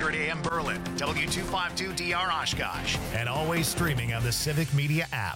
6:30 a.m. Berlin, W252DR Oshkosh, and always streaming on the Civic Media app.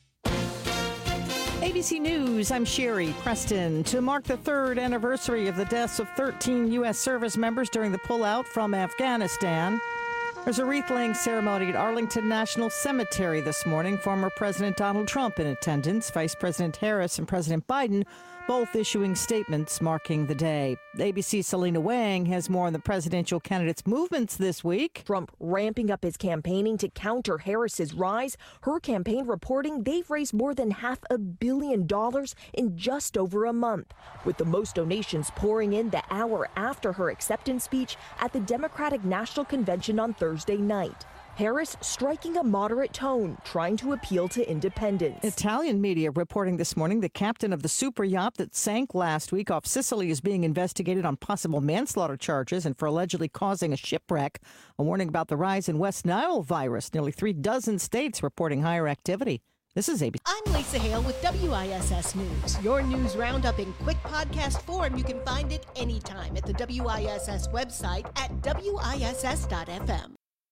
ABC News, I'm Sherry Preston. To mark the third anniversary of the deaths of 13 U.S. service members during the pullout from Afghanistan, there's a wreath-laying ceremony at Arlington National Cemetery this morning. Former President Donald Trump in attendance, Vice President Harris and President Biden both issuing statements marking the day. ABC's Selena Wang has more on the presidential candidates' movements this week. Trump ramping up his campaigning to counter Harris's rise. Her campaign reporting they've raised more than $500 million in just over a month, with the most donations pouring in the hour after her acceptance speech at the Democratic National Convention on Thursday night. Harris striking a moderate tone, trying to appeal to independents. Italian media reporting this morning the captain of the super yacht that sank last week off Sicily is being investigated on possible manslaughter charges and for allegedly causing a shipwreck. A warning about the rise in West Nile virus. Nearly 36 states reporting higher activity. This is ABC. I'm Lisa Hale with WISS News. Your news roundup in quick podcast form. You can find it anytime at the WISS website at WISS.FM.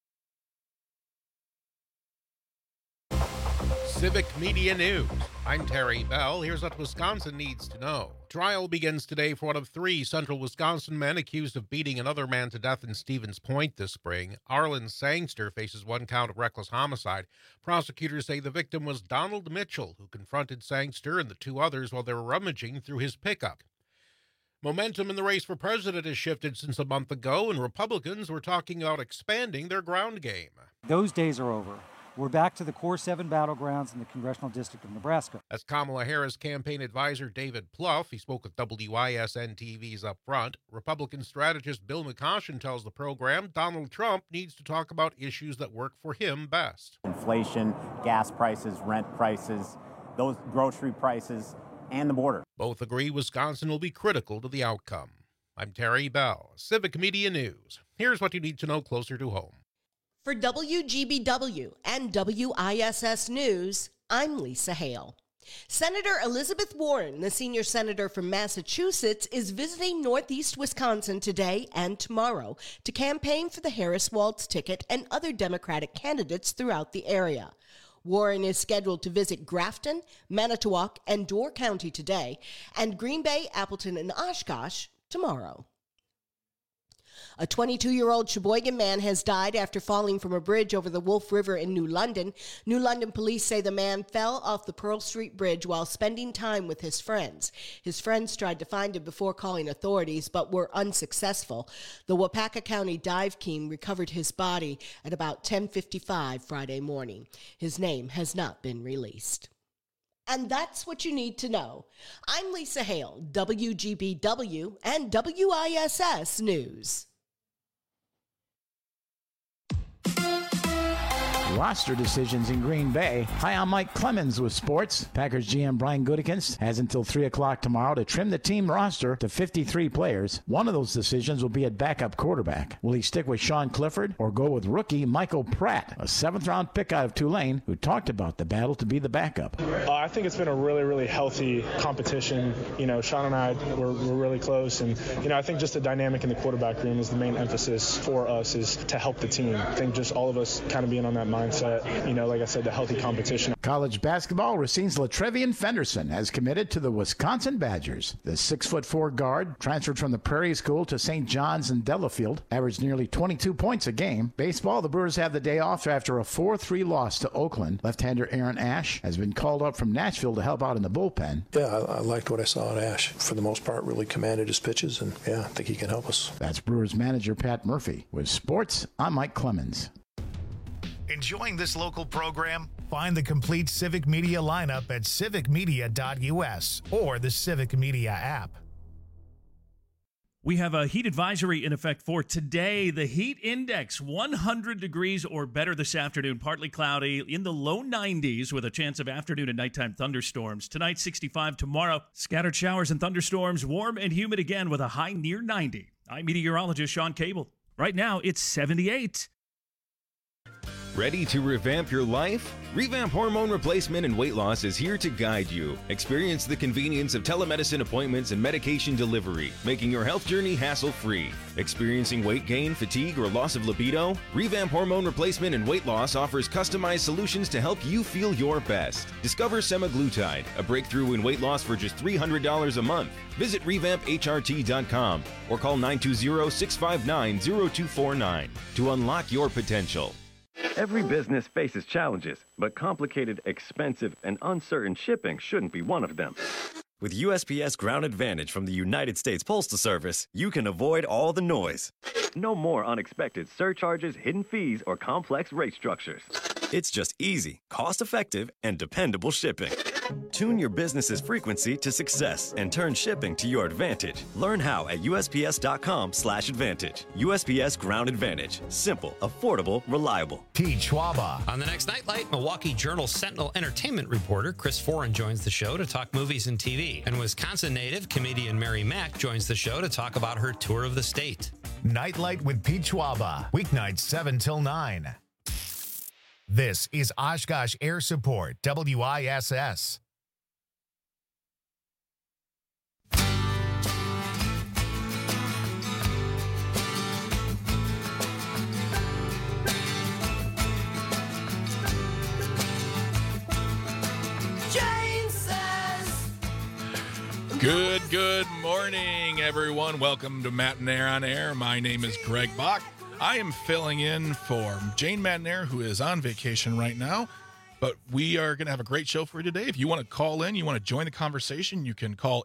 Civic Media News. I'm Terry Bell. Here's what Wisconsin needs to know. Trial begins today for one of 3 central Wisconsin men accused of beating another man to death in Stevens Point this spring. Arlen Sangster faces 1 count of reckless homicide. Prosecutors say the victim was Donald Mitchell, who confronted Sangster and the 2 others while they were rummaging through his pickup. Momentum in the race for president has shifted since a month ago, and Republicans were talking about expanding their ground game. Those days are over. We're back to the Core 7 battlegrounds in the Congressional District of Nebraska. As Kamala Harris campaign advisor David Plouffe, he spoke with WISN-TV's Up Front. Republican strategist Bill McCoshen tells the program Donald Trump needs to talk about issues that work for him best. Inflation, gas prices, rent prices, those grocery prices, and the border. Both agree Wisconsin will be critical to the outcome. I'm Terry Bell, Civic Media News. Here's what you need to know closer to home. For WGBW and WISS News, I'm Lisa Hale. Senator Elizabeth Warren, the senior senator from Massachusetts, is visiting Northeast Wisconsin today and tomorrow to campaign for the Harris Waltz ticket and other Democratic candidates throughout the area. Warren is scheduled to visit Grafton, Manitowoc, and Door County today, and Green Bay, Appleton, and Oshkosh tomorrow. A 22-year-old Sheboygan man has died after falling from a bridge over the Wolf River in New London. New London police say the man fell off the Pearl Street Bridge while spending time with his friends. His friends tried to find him before calling authorities, but were unsuccessful. The Wapaka County dive team recovered his body at about 10:55 Friday morning. His name has not been released. And that's what you need to know. I'm Lisa Hale, WGBW and WISS News. Roster decisions in Green Bay. Hi, I'm Mike Clemens with sports. Packers GM Brian Gutekunst has until 3 o'clock tomorrow to trim the team roster to 53 players. One of those decisions will be at backup quarterback. Will he stick with Sean Clifford or go with rookie Michael Pratt, a 7th-round pick out of Tulane, who talked about the battle to be the backup? I think it's been a really, really healthy competition. You know, Sean and I were really close, and, you know, I think just the dynamic in the quarterback room is the main emphasis for us, is to help the team. I think just all of us kind of being on that mindset, you know, like I said, the healthy competition. College basketball, Racine's LaTrevian Fenderson has committed to the Wisconsin Badgers. The 6'4" guard transferred from the Prairie School to St. John's in Delafield, averaged nearly 22 points a game. Baseball, the Brewers have the day off after a 4-3 loss to Oakland. Left-hander Aaron Ashe has been called up from Nashville to help out in the bullpen. Yeah, I liked what I saw at Ashe. For the most part, really commanded his pitches, and yeah, I think he can help us. That's Brewers manager Pat Murphy. With sports, I'm Mike Clemens. Enjoying this local program? Find the complete Civic Media lineup at civicmedia.us or the Civic Media app. We have a heat advisory in effect for today. The heat index, 100 degrees or better this afternoon. Partly cloudy in the low 90s with a chance of afternoon and nighttime thunderstorms. Tonight, 65. Tomorrow, scattered showers and thunderstorms. Warm and humid again with a high near 90. I'm meteorologist Sean Cable. Right now, it's 78. Ready to revamp your life? Revamp Hormone Replacement and Weight Loss is here to guide you. Experience the convenience of telemedicine appointments and medication delivery, making your health journey hassle-free. Experiencing weight gain, fatigue, or loss of libido? Revamp Hormone Replacement and Weight Loss offers customized solutions to help you feel your best. Discover semaglutide, a breakthrough in weight loss for just $300 a month. Visit revampHRT.com or call 920-659-0249 to unlock your potential. Every business faces challenges, but complicated, expensive, and uncertain shipping shouldn't be one of them. With USPS Ground Advantage from the United States Postal Service, you can avoid all the noise. No more unexpected surcharges, hidden fees, or complex rate structures. It's just easy, cost-effective, and dependable shipping. Tune your business's frequency to success and turn shipping to your advantage. Learn how at USPS.com/advantage. USPS Ground Advantage. Simple, affordable, reliable. Pete Schwaba. On the next Nightlight, Milwaukee Journal Sentinel entertainment reporter Chris Foran joins the show to talk movies and TV. And Wisconsin native comedian Mary Mack joins the show to talk about her tour of the state. Nightlight with Pete Schwaba. Weeknights 7 till 9. This is Oshkosh Air Support, WISS. Good morning, everyone. Welcome to Matinaire on Air. My name is Greg Bach. I am filling in for Jane Matinaire, who is on vacation right now, but we are going to have a great show for you today. If you want to call in, you want to join the conversation, you can call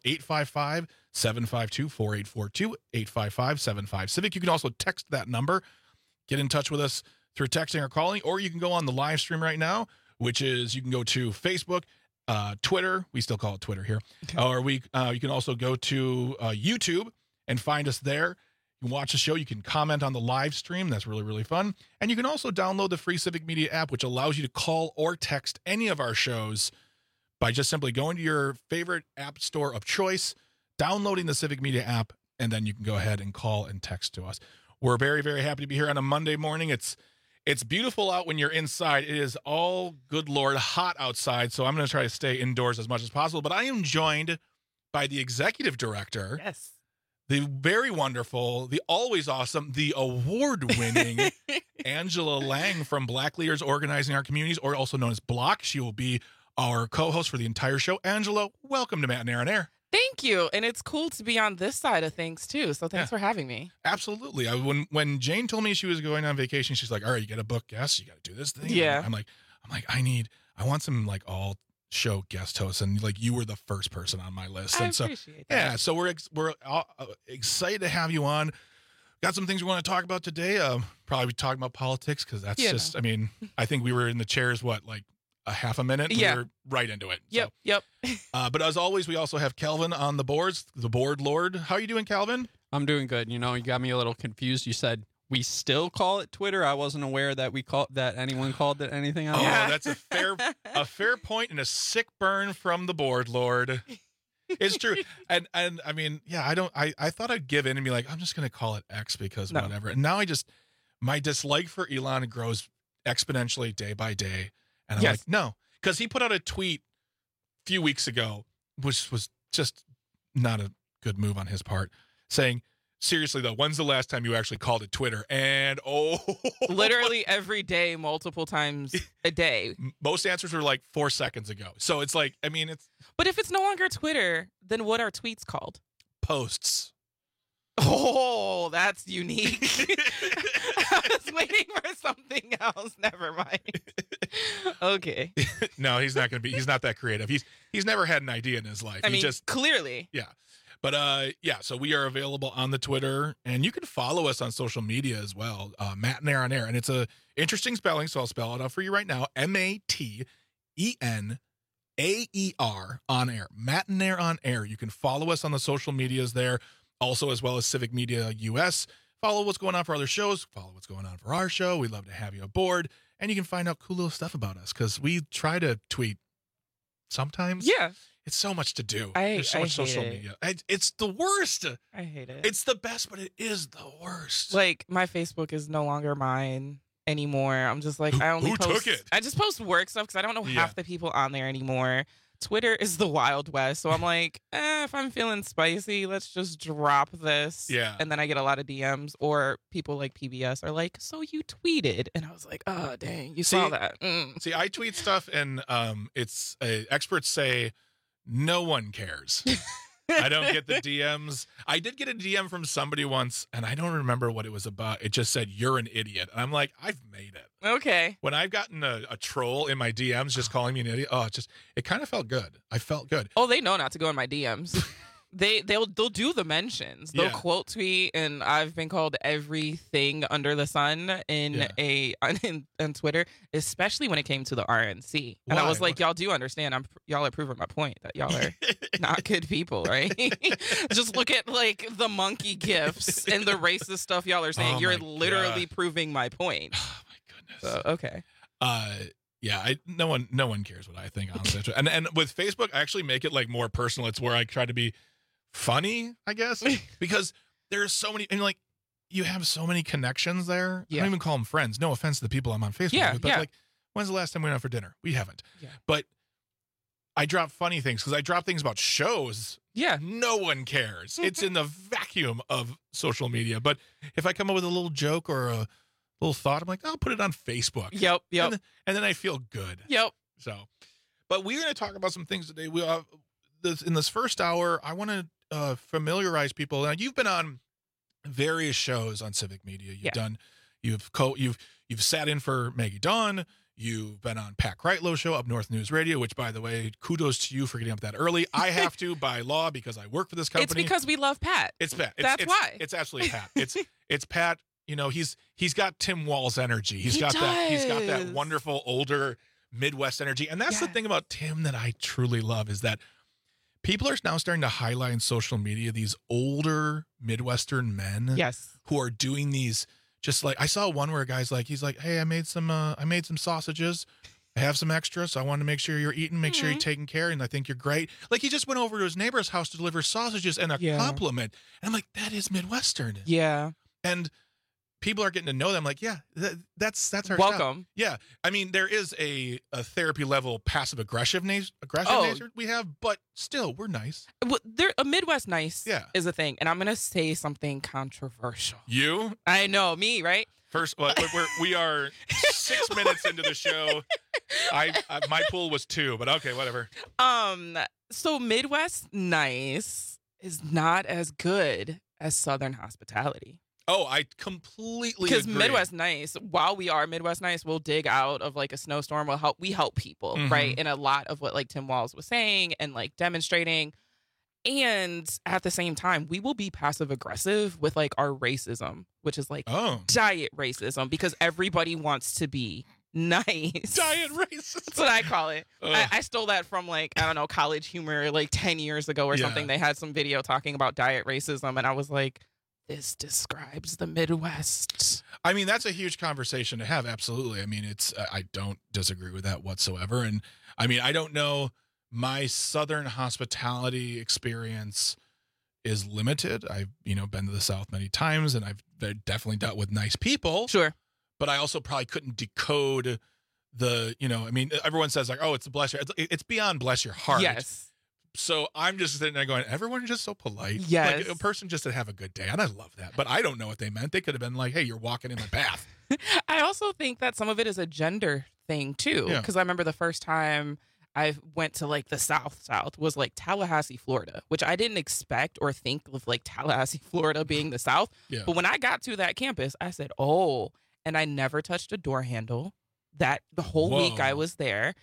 855-752-4842, 855-75-CIVIC. You can also text that number, get in touch with us through texting or calling, or you can go on the live stream right now, which is you can go to Facebook, Twitter, we still call it Twitter here, or you can also go to YouTube and find us there. You can watch the show. You can comment on the live stream. That's really, really fun. And you can also download the free Civic Media app, which allows you to call or text any of our shows by just simply going to your favorite app store of choice, downloading the Civic Media app, and then you can go ahead and call and text to us. We're very, very happy to be here on a Monday morning. It's beautiful out when you're inside. It is all, good Lord, hot outside, so I'm going to try to stay indoors as much as possible. But I am joined by the executive director. Yes. The very wonderful, the always awesome, the award-winning Angela Lang from Black Leaders Organizing Our Communities, or also known as Block. She will be our co-host for the entire show. Angela, welcome to Matinaire on Air. Thank you. And it's cool to be on this side of things, too. So thanks for having me. Absolutely. When Jane told me she was going on vacation, she's like, all right, you got to book guests. You got to do this thing. Yeah. I'm like, I want some like all show guest hosts, and like you were the first person on my list. I and so appreciate that. so we're excited to have you on. Got some things we want to talk about today. Probably be talking about politics because that's I mean, I think we were in the chairs like a half a minute. Yeah. We were right into it. Yep. But as always, we also have Calvin on the boards, the board lord. How are you doing, Calvin? I'm doing good. You got me a little confused. You said we still call it Twitter. I wasn't aware that anyone called it anything else. Oh, that's a fair point and a sick burn from the board lord. It's true. And I mean, yeah, I thought I'd give in and be like, I'm just going to call it X because whatever. And now my dislike for Elon grows exponentially day by day. And I'm like, no, because he put out a tweet a few weeks ago, which was just not a good move on his part, saying, seriously, though, when's the last time you actually called it Twitter? And literally every day, multiple times a day. Most answers were like 4 seconds ago. So it's like, I mean, But if it's no longer Twitter, then what are tweets called? Posts. Oh, that's unique. I was waiting for something else. Never mind. Okay. No, he's not that creative. He's never had an idea in his life. Clearly. Yeah. But so we are available on the Twitter, and you can follow us on social media as well. Matinaire on Air, and it's a interesting spelling, so I'll spell it out for you right now. MATENAER on Air. Matinaire on Air. You can follow us on the social medias there, also as well as Civic Media US. Follow what's going on for other shows. Follow what's going on for our show. We'd love to have you aboard, and you can find out cool little stuff about us because we try to tweet sometimes. Yeah. It's so much to do. There's so much social media. It's the worst. I hate it. It's the best, but it is the worst. Like, my Facebook is no longer mine, anymore. I'm just like, Who took it? I just post work stuff because I don't know half the people on there anymore. Twitter is the Wild West. So I'm like, if I'm feeling spicy, let's just drop this. Yeah. And then I get a lot of DMs, or people like PBS are like, so you tweeted. And I was like, oh, dang, you saw that. See, I tweet stuff, and it's experts say no one cares. I don't get the DMs. I did get a DM from somebody once, and I don't remember what it was about. It just said, you're an idiot. And I'm like, I've made it. Okay. When I've gotten a troll in my DMs just calling me an idiot, it kind of felt good. I felt good. Oh, they know not to go in my DMs. They'll do the mentions. They'll quote tweet, and I've been called everything under the sun on Twitter, especially when it came to the RNC. And I was like, y'all do understand. Y'all are proving my point that y'all are not good people, right? Just look at like the monkey gifs and the racist stuff y'all are saying. You're literally proving my point. Oh my goodness. So, okay. No one cares what I think, honestly. and with Facebook, I actually make it like more personal. It's where I try to be funny, I guess, because there's so many, and like you have so many connections there. I don't even call them friends. No offense to the people I'm on Facebook with, but like, when's the last time we went out for dinner? We haven't. But I drop funny things because I drop things about shows. Yeah. No one cares. It's in the vacuum of social media. But if I come up with a little joke or a little thought, I'm like, I'll put it on Facebook. Yep. And then I feel good. Yep. So, but we're going to talk about some things today. We in this first hour, I want to familiarize people. Now, you've been on various shows on Civic Media. You've sat in for Maggie Dawn. You've been on Pat Kreitlow show, Up North News Radio, which, by the way, kudos to you for getting up that early. I have to by law because I work for this company. It's because we love Pat. It's Pat. That's why. It's absolutely Pat. It's Pat. You know, he's got Tim Wall's energy. He's got that wonderful older Midwest energy. And that's the thing about Tim that I truly love, is that people are now starting to highlight on social media these older Midwestern men who are doing these, just like, I saw one where a guy's like, he's like, hey, I made some sausages. I have some extra, so I wanted to make sure you're eating, make sure you're taking care, and I think you're great. Like, he just went over to his neighbor's house to deliver sausages and a compliment. And I'm like, that is Midwestern. Yeah. And people are getting to know them. Like, that's our welcome. Job. Yeah. I mean, there is a therapy level passive aggressive nature we have, but still, we're nice. Well, a Midwest nice is a thing. And I'm going to say something controversial. You? I know, me, right? First, we are 6 minutes into the show. My pool was 2, but okay, whatever. So Midwest nice is not as good as Southern hospitality. Oh, I completely agree. Because Midwest nice, while we are Midwest nice, we'll dig out of like a snowstorm. We help people, right? And a lot of what like Tim Walz was saying and like demonstrating. And at the same time, we will be passive aggressive with like our racism, which is like diet racism, because everybody wants to be nice. Diet racism. That's what I call it. I stole that from like, I don't know, College Humor like 10 years ago or something. They had some video talking about diet racism. And I was like, this describes the Midwest. I mean, that's a huge conversation to have. Absolutely. I mean, I don't disagree with that whatsoever. And I mean, I don't know. My Southern hospitality experience is limited. I've, been to the South many times, and I've definitely dealt with nice people. Sure. But I also probably couldn't decode I mean, everyone says like, oh, it's bless your, it's beyond bless your heart. Yes. So I'm just sitting there going, everyone's just so polite. Yes. Like a person just to have a good day. And I love that. But I don't know what they meant. They could have been like, hey, you're walking in the bath. I also think that some of it is a gender thing too. Because I remember the first time I went to like the South was like Tallahassee, Florida, which I didn't expect or think of like Tallahassee, Florida being the South. Yeah. But when I got to that campus, I said, oh, and I never touched a door handle. That the whole week I was there.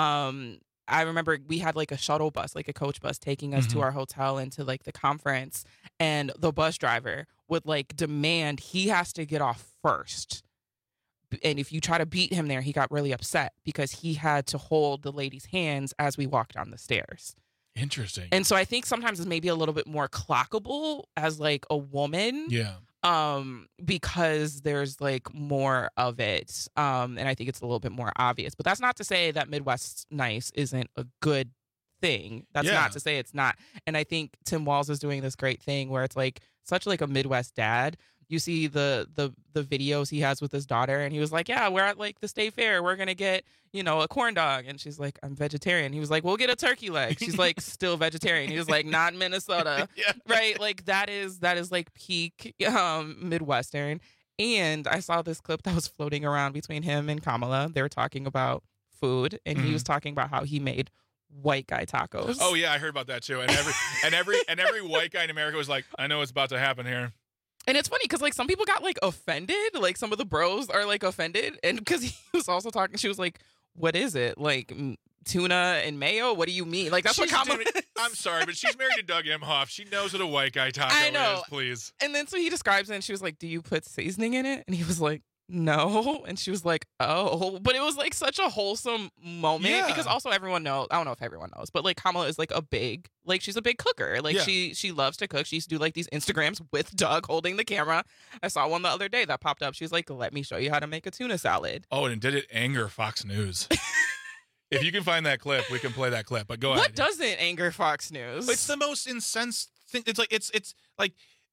I remember we had like a shuttle bus, like a coach bus taking us to our hotel and to like the conference, and the bus driver would like demand he has to get off first. And if you try to beat him there, he got really upset because he had to hold the lady's hands as we walked down the stairs. Interesting. And so I think sometimes it's maybe a little bit more clockable as like a woman. Yeah. Because there's like more of it. And I think it's a little bit more obvious. But that's not to say that Midwest nice isn't a good thing. That's not to say it's not. And I think Tim Walz is doing this great thing where it's like such like a Midwest dad you see the videos he has with his daughter, and he was like, yeah, we're at like the state fair, we're gonna get, you know, a corn dog, and she's like, I'm vegetarian. He was like, we'll get a turkey leg. She's like, still vegetarian. He was like, not in Minnesota. Yeah. Right? Like that is like peak Midwestern. And I saw this clip that was floating around between him and Kamala. They were talking about food, and he was talking about how he made white guy tacos. Oh yeah, I heard about that too. And every white guy in America was like, I know what's about to happen here. And it's funny because like some people got like offended, like some of the bros are like offended, and because he was also talking, she was like, what is it, like tuna and mayo? What do you mean? Like that's what Kamala is. I'm sorry, but she's married to Doug Emhoff. She knows what a white guy taco is, please. And then so he describes it, and she was like, do you put seasoning in it? And he was like, no. And she was like, oh. But it was like such a wholesome moment because also everyone knows, I don't know if everyone knows, but like Kamala is like she's a big cooker. Like she loves to cook. She used to do like these Instagrams with Doug holding the camera. I saw one the other day that popped up. She's like, let me show you how to make a tuna salad. Oh, and did it anger Fox News? If you can find that clip, we can play that clip. But go ahead. What doesn't anger Fox News? It's the most incensed thing. It's like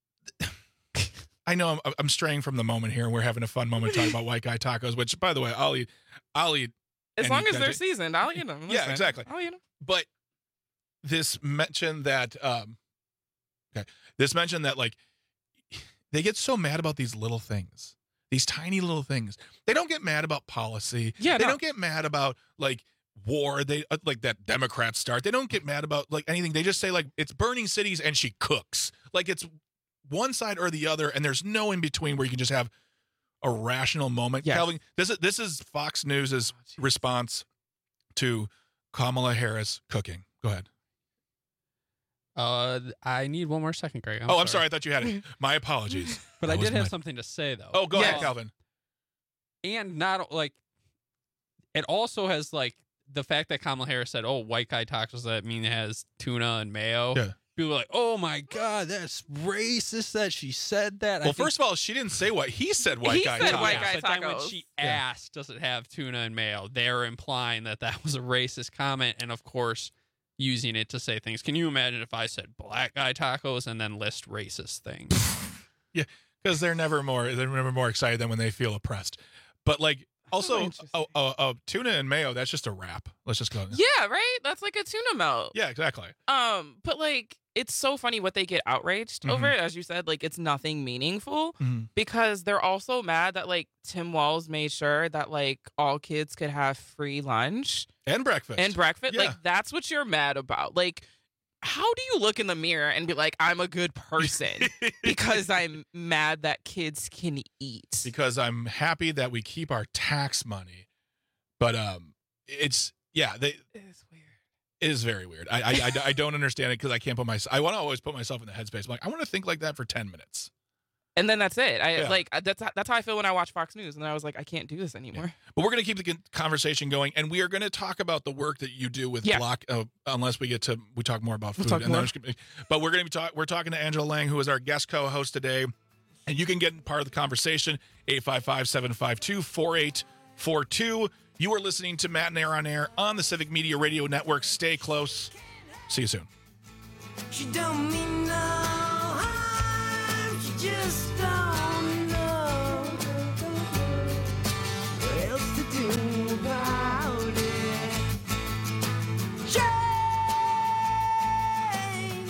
I know I'm straying from the moment here. We're having a fun moment talking about white guy tacos, which, by the way, I'll eat. As long as they're seasoned, I'll eat them. Listen, yeah, exactly. I'll eat them. But this mentioned that like they get so mad about these little things, these tiny little things. They don't get mad about policy. Yeah, they don't get mad about like war. They like that Democrats start. They don't get mad about like anything. They just say like it's burning cities and she cooks. Like it's one side or the other, and there's no in between where you can just have a rational moment. Yes. Calvin, this is Fox News's response to Kamala Harris cooking. Go ahead. I need one more second, Greg. I'm sorry. I thought you had it. My apologies. But I did have something to say, though. Oh, go ahead, Calvin. And not like it also has like the fact that Kamala Harris said, "Oh, white guy tacos," does that mean it has tuna and mayo? Yeah. People are like, "Oh my God, that's racist that she said that." Well, first of all, she didn't say what he said. White guy tacos. But then when she asked, "Does it have tuna and mayo?" they're implying that was a racist comment, and of course, using it to say things. Can you imagine if I said black guy tacos and then list racist things? Yeah, because they're never more excited than when they feel oppressed. But like. Also, tuna and mayo, that's just a wrap. Let's just go. Yeah, right? That's like a tuna melt. Yeah, exactly. But like, it's so funny what they get outraged over. As you said, like, it's nothing meaningful because they're also mad that like Tim Walz made sure that like all kids could have free lunch. And breakfast. Yeah. Like, that's what you're mad about. Like, how do you look in the mirror and be like, I'm a good person because I'm mad that kids can eat? Because I'm happy that we keep our tax money. But it's weird. It is very weird. I don't understand it because I can't I want to always put myself in the headspace. I'm like, I want to think like that for 10 minutes. And then that's it. That's how I feel when I watch Fox News. And then I was like, I can't do this anymore. Yeah. But we're going to keep the conversation going, and we are going to talk about the work that you do with Block. Unless we talk more about food. But we're going to we're talking to Angela Lang, who is our guest co-host today, and you can get part of the conversation. 855-752-4842. You are listening to Matt and Air on Air on the Civic Media Radio Network. Stay close. See you soon. She don't mean no harm. She just don't know what else to do about it. Jane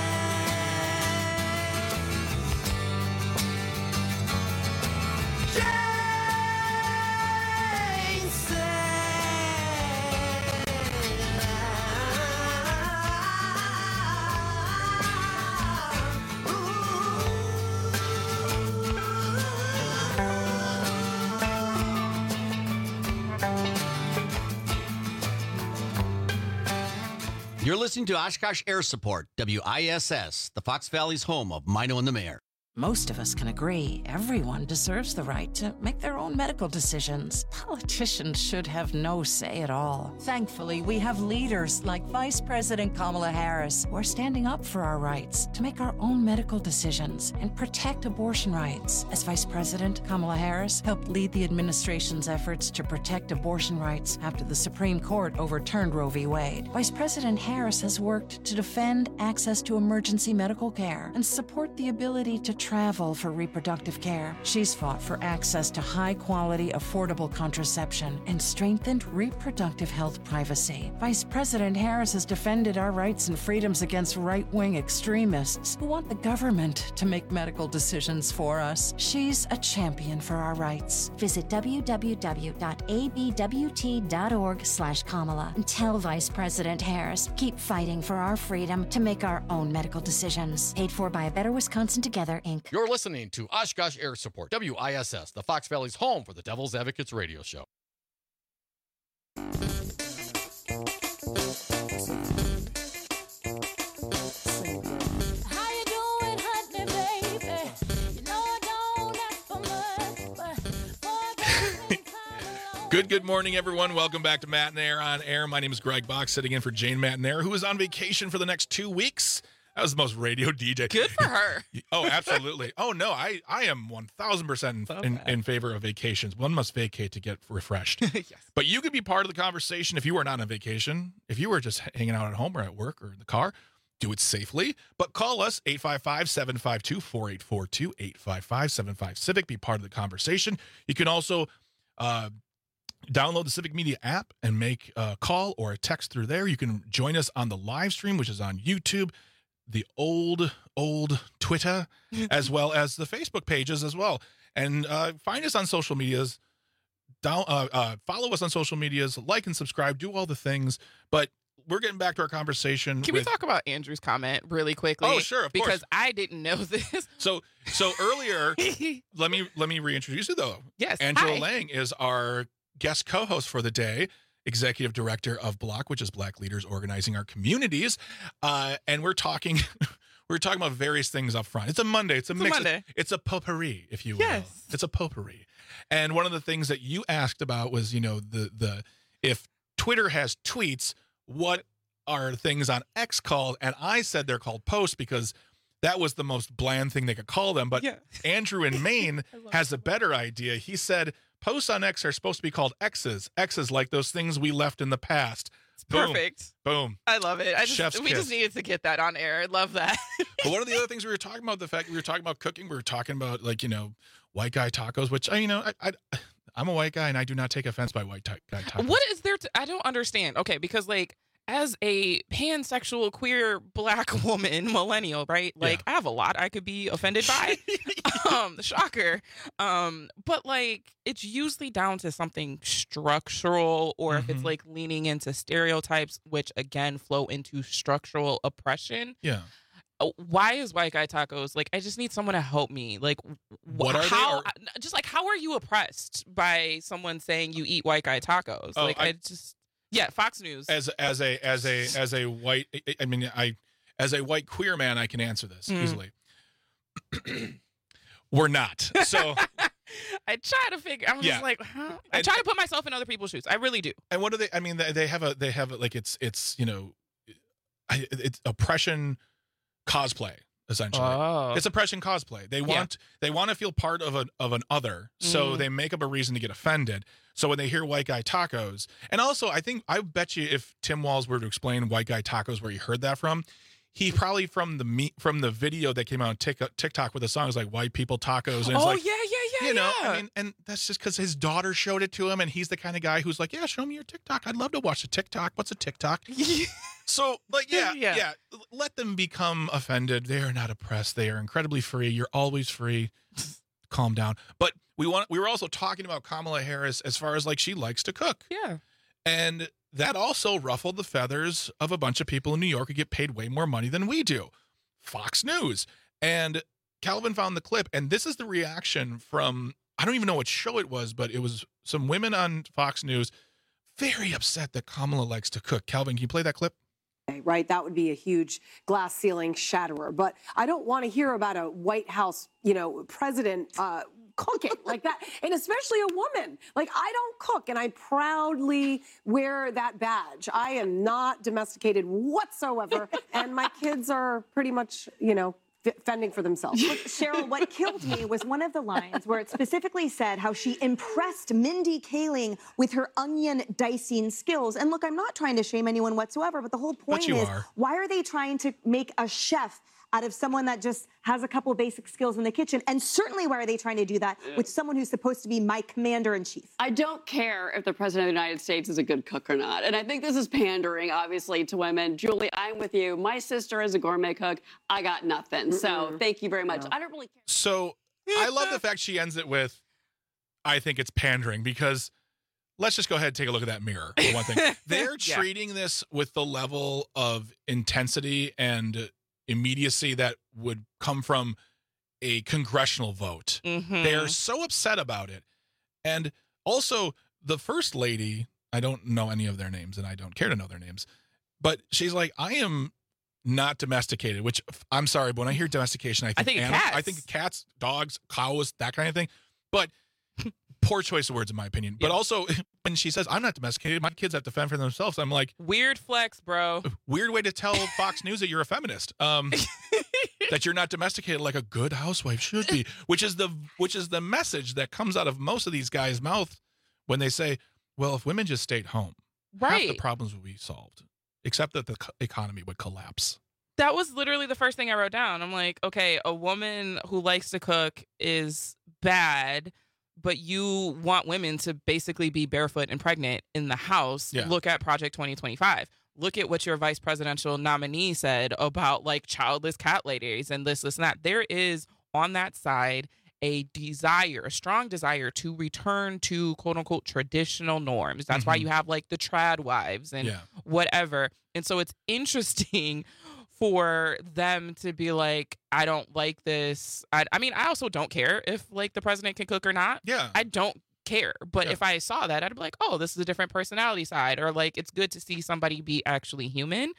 You're listening to Oshkosh Air Support, WISS, the Fox Valley's home of Mino and the Mayor. Most of us can agree everyone deserves the right to make their own medical decisions. Politicians should have no say at all. Thankfully, we have leaders like Vice President Kamala Harris who are standing up for our rights to make our own medical decisions and protect abortion rights. As Vice President, Kamala Harris helped lead the administration's efforts to protect abortion rights after the Supreme Court overturned Roe v. Wade. Vice President Harris has worked to defend access to emergency medical care and support the ability to travel for reproductive care. She's fought for access to high-quality, affordable contraception and strengthened reproductive health privacy. Vice President Harris has defended our rights and freedoms against right-wing extremists who want the government to make medical decisions for us. She's a champion for our rights. Visit www.abwt.org/Kamala and tell Vice President Harris, keep fighting for our freedom to make our own medical decisions. Paid for by A Better Wisconsin Together, Inc. You're listening to Oshkosh Air Support, WISS, the Fox Valley's home for the Devil's Advocates radio show. Good morning, everyone. Welcome back to Matt and Air on Air. My name is Greg Bach, sitting in for Jane Matt and Air, who is on vacation for the next 2 weeks. That was the most radio DJ. Good for her. Oh, absolutely. Oh, no, I am 1,000% in favor of vacations. One must vacate to get refreshed. Yes. But you could be part of the conversation if you were not on vacation, if you were just hanging out at home or at work or in the car. Do it safely, but call us 855-752-4842, 855-75-CIVIC. Be part of the conversation. You can also download the Civic Media app and make a call or a text through there. You can join us on the live stream, which is on YouTube, the old Twitter, as well as the Facebook pages as well. And find us on social medias. Follow us on social medias, like and subscribe, do all the things. But we're getting back to our conversation. Can we talk about Andrew's comment really quickly? Oh, sure, of course. Because I didn't know this. So earlier, let me reintroduce you though. Yes. Angela hi. Lang is our guest co-host for the day, executive director of Block, which is Black Leaders Organizing Our Communities. And we're talking about various things up front. It's a Monday. It's a mix. Monday. It's a potpourri, if you will. Yes. It's a potpourri. And one of the things that you asked about was, the if Twitter has tweets, what are things on X called? And I said they're called posts because that was the most bland thing they could call them. But Andrew in Maine has a better idea. He said posts on X are supposed to be called X's. X's, like those things we left in the past. Boom. Perfect. Boom. I love it. Chef's We kiss. just needed to get that on air. I love that. But one of the other things we were talking about, the fact we were talking about cooking, we were talking about white guy tacos, which I'm a white guy and I do not take offense by white guy tacos. What is there I don't understand. Okay, because as a pansexual, queer, black woman, millennial, right? I have a lot I could be offended by. Shocker. But it's usually down to something structural, or if it's leaning into stereotypes, which again flow into structural oppression. Yeah. Why is white guy tacos? I just need someone to help me. What are how? How are you oppressed by someone saying you eat white guy tacos? Yeah, Fox News. As a white, as a white queer man, I can answer this easily. We're not. So I try to figure. I'm just huh? I try to put myself in other people's shoes. I really do. And what do they? They have it's oppression cosplay. Essentially, it's oppression cosplay. They want to feel part of an other, so they make up a reason to get offended. So when they hear white guy tacos, and also I bet you if Tim Walz were to explain white guy tacos where he heard that from, he probably from the video that came out on TikTok with the song is like white people tacos. And it's and that's just because his daughter showed it to him, and he's the kind of guy who's like, yeah, show me your TikTok. I'd love to watch the TikTok. What's a TikTok? So, let them become offended. They are not oppressed. They are incredibly free. You're always free. Calm down. But we were also talking about Kamala Harris as far as she likes to cook. Yeah. And that also ruffled the feathers of a bunch of people in New York who get paid way more money than we do. Fox News. And Calvin found the clip, and this is the reaction from, I don't even know what show it was, but it was some women on Fox News very upset that Kamala likes to cook. Calvin, can you play that clip? Right, that would be a huge glass ceiling shatterer. But I don't want to hear about a White House, president cooking like that, and especially a woman. I don't cook, and I proudly wear that badge. I am not domesticated whatsoever, and my kids are pretty much, fending for themselves. Look, Cheryl, what killed me was one of the lines where it specifically said how she impressed Mindy Kaling with her onion dicing skills. And look, I'm not trying to shame anyone whatsoever, but the whole point is, why are they trying to make a chef out of someone that just has a couple of basic skills in the kitchen? And certainly, why are they trying to do that with someone who's supposed to be my commander-in-chief? I don't care if the president of the United States is a good cook or not. And I think this is pandering, obviously, to women. Julie, I'm with you. My sister is a gourmet cook. I got nothing. So thank you very much. I don't really care. So I love the fact she ends it with, I think it's pandering, because let's just go ahead and take a look at that mirror for one thing. They're treating this with the level of intensity and immediacy that would come from a congressional vote. They are so upset about it. And also, the first lady, I don't know any of their names, and I don't care to know their names, but she's like, I am not domesticated, which I'm sorry, but when I hear domestication, I think cats. I think cats, dogs, cows, that kind of thing. But poor choice of words, in my opinion. But also, when she says, I'm not domesticated, my kids have to fend for themselves, I'm like, weird flex, bro. Weird way to tell Fox News that you're a feminist. That you're not domesticated like a good housewife should be, which is the message that comes out of most of these guys' mouths when they say, well, if women just stayed home, half the problems would be solved, except that the economy would collapse. That was literally the first thing I wrote down. I'm like, okay, a woman who likes to cook is bad, but you want women to basically be barefoot and pregnant in the house. Yeah. Look at Project 2025. Look at what your vice presidential nominee said about like childless cat ladies and this and that. There is on that side a strong desire to return to quote unquote traditional norms. That's why you have like the trad wives and whatever. And so it's interesting for them to be like, I don't like this. I mean, I also don't care if like the president can cook or not. Yeah. I don't care. But if I saw that, I'd be like, oh, this is a different personality side. Or like, it's good to see somebody be actually human.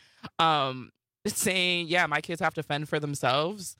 Saying, yeah, my kids have to fend for themselves.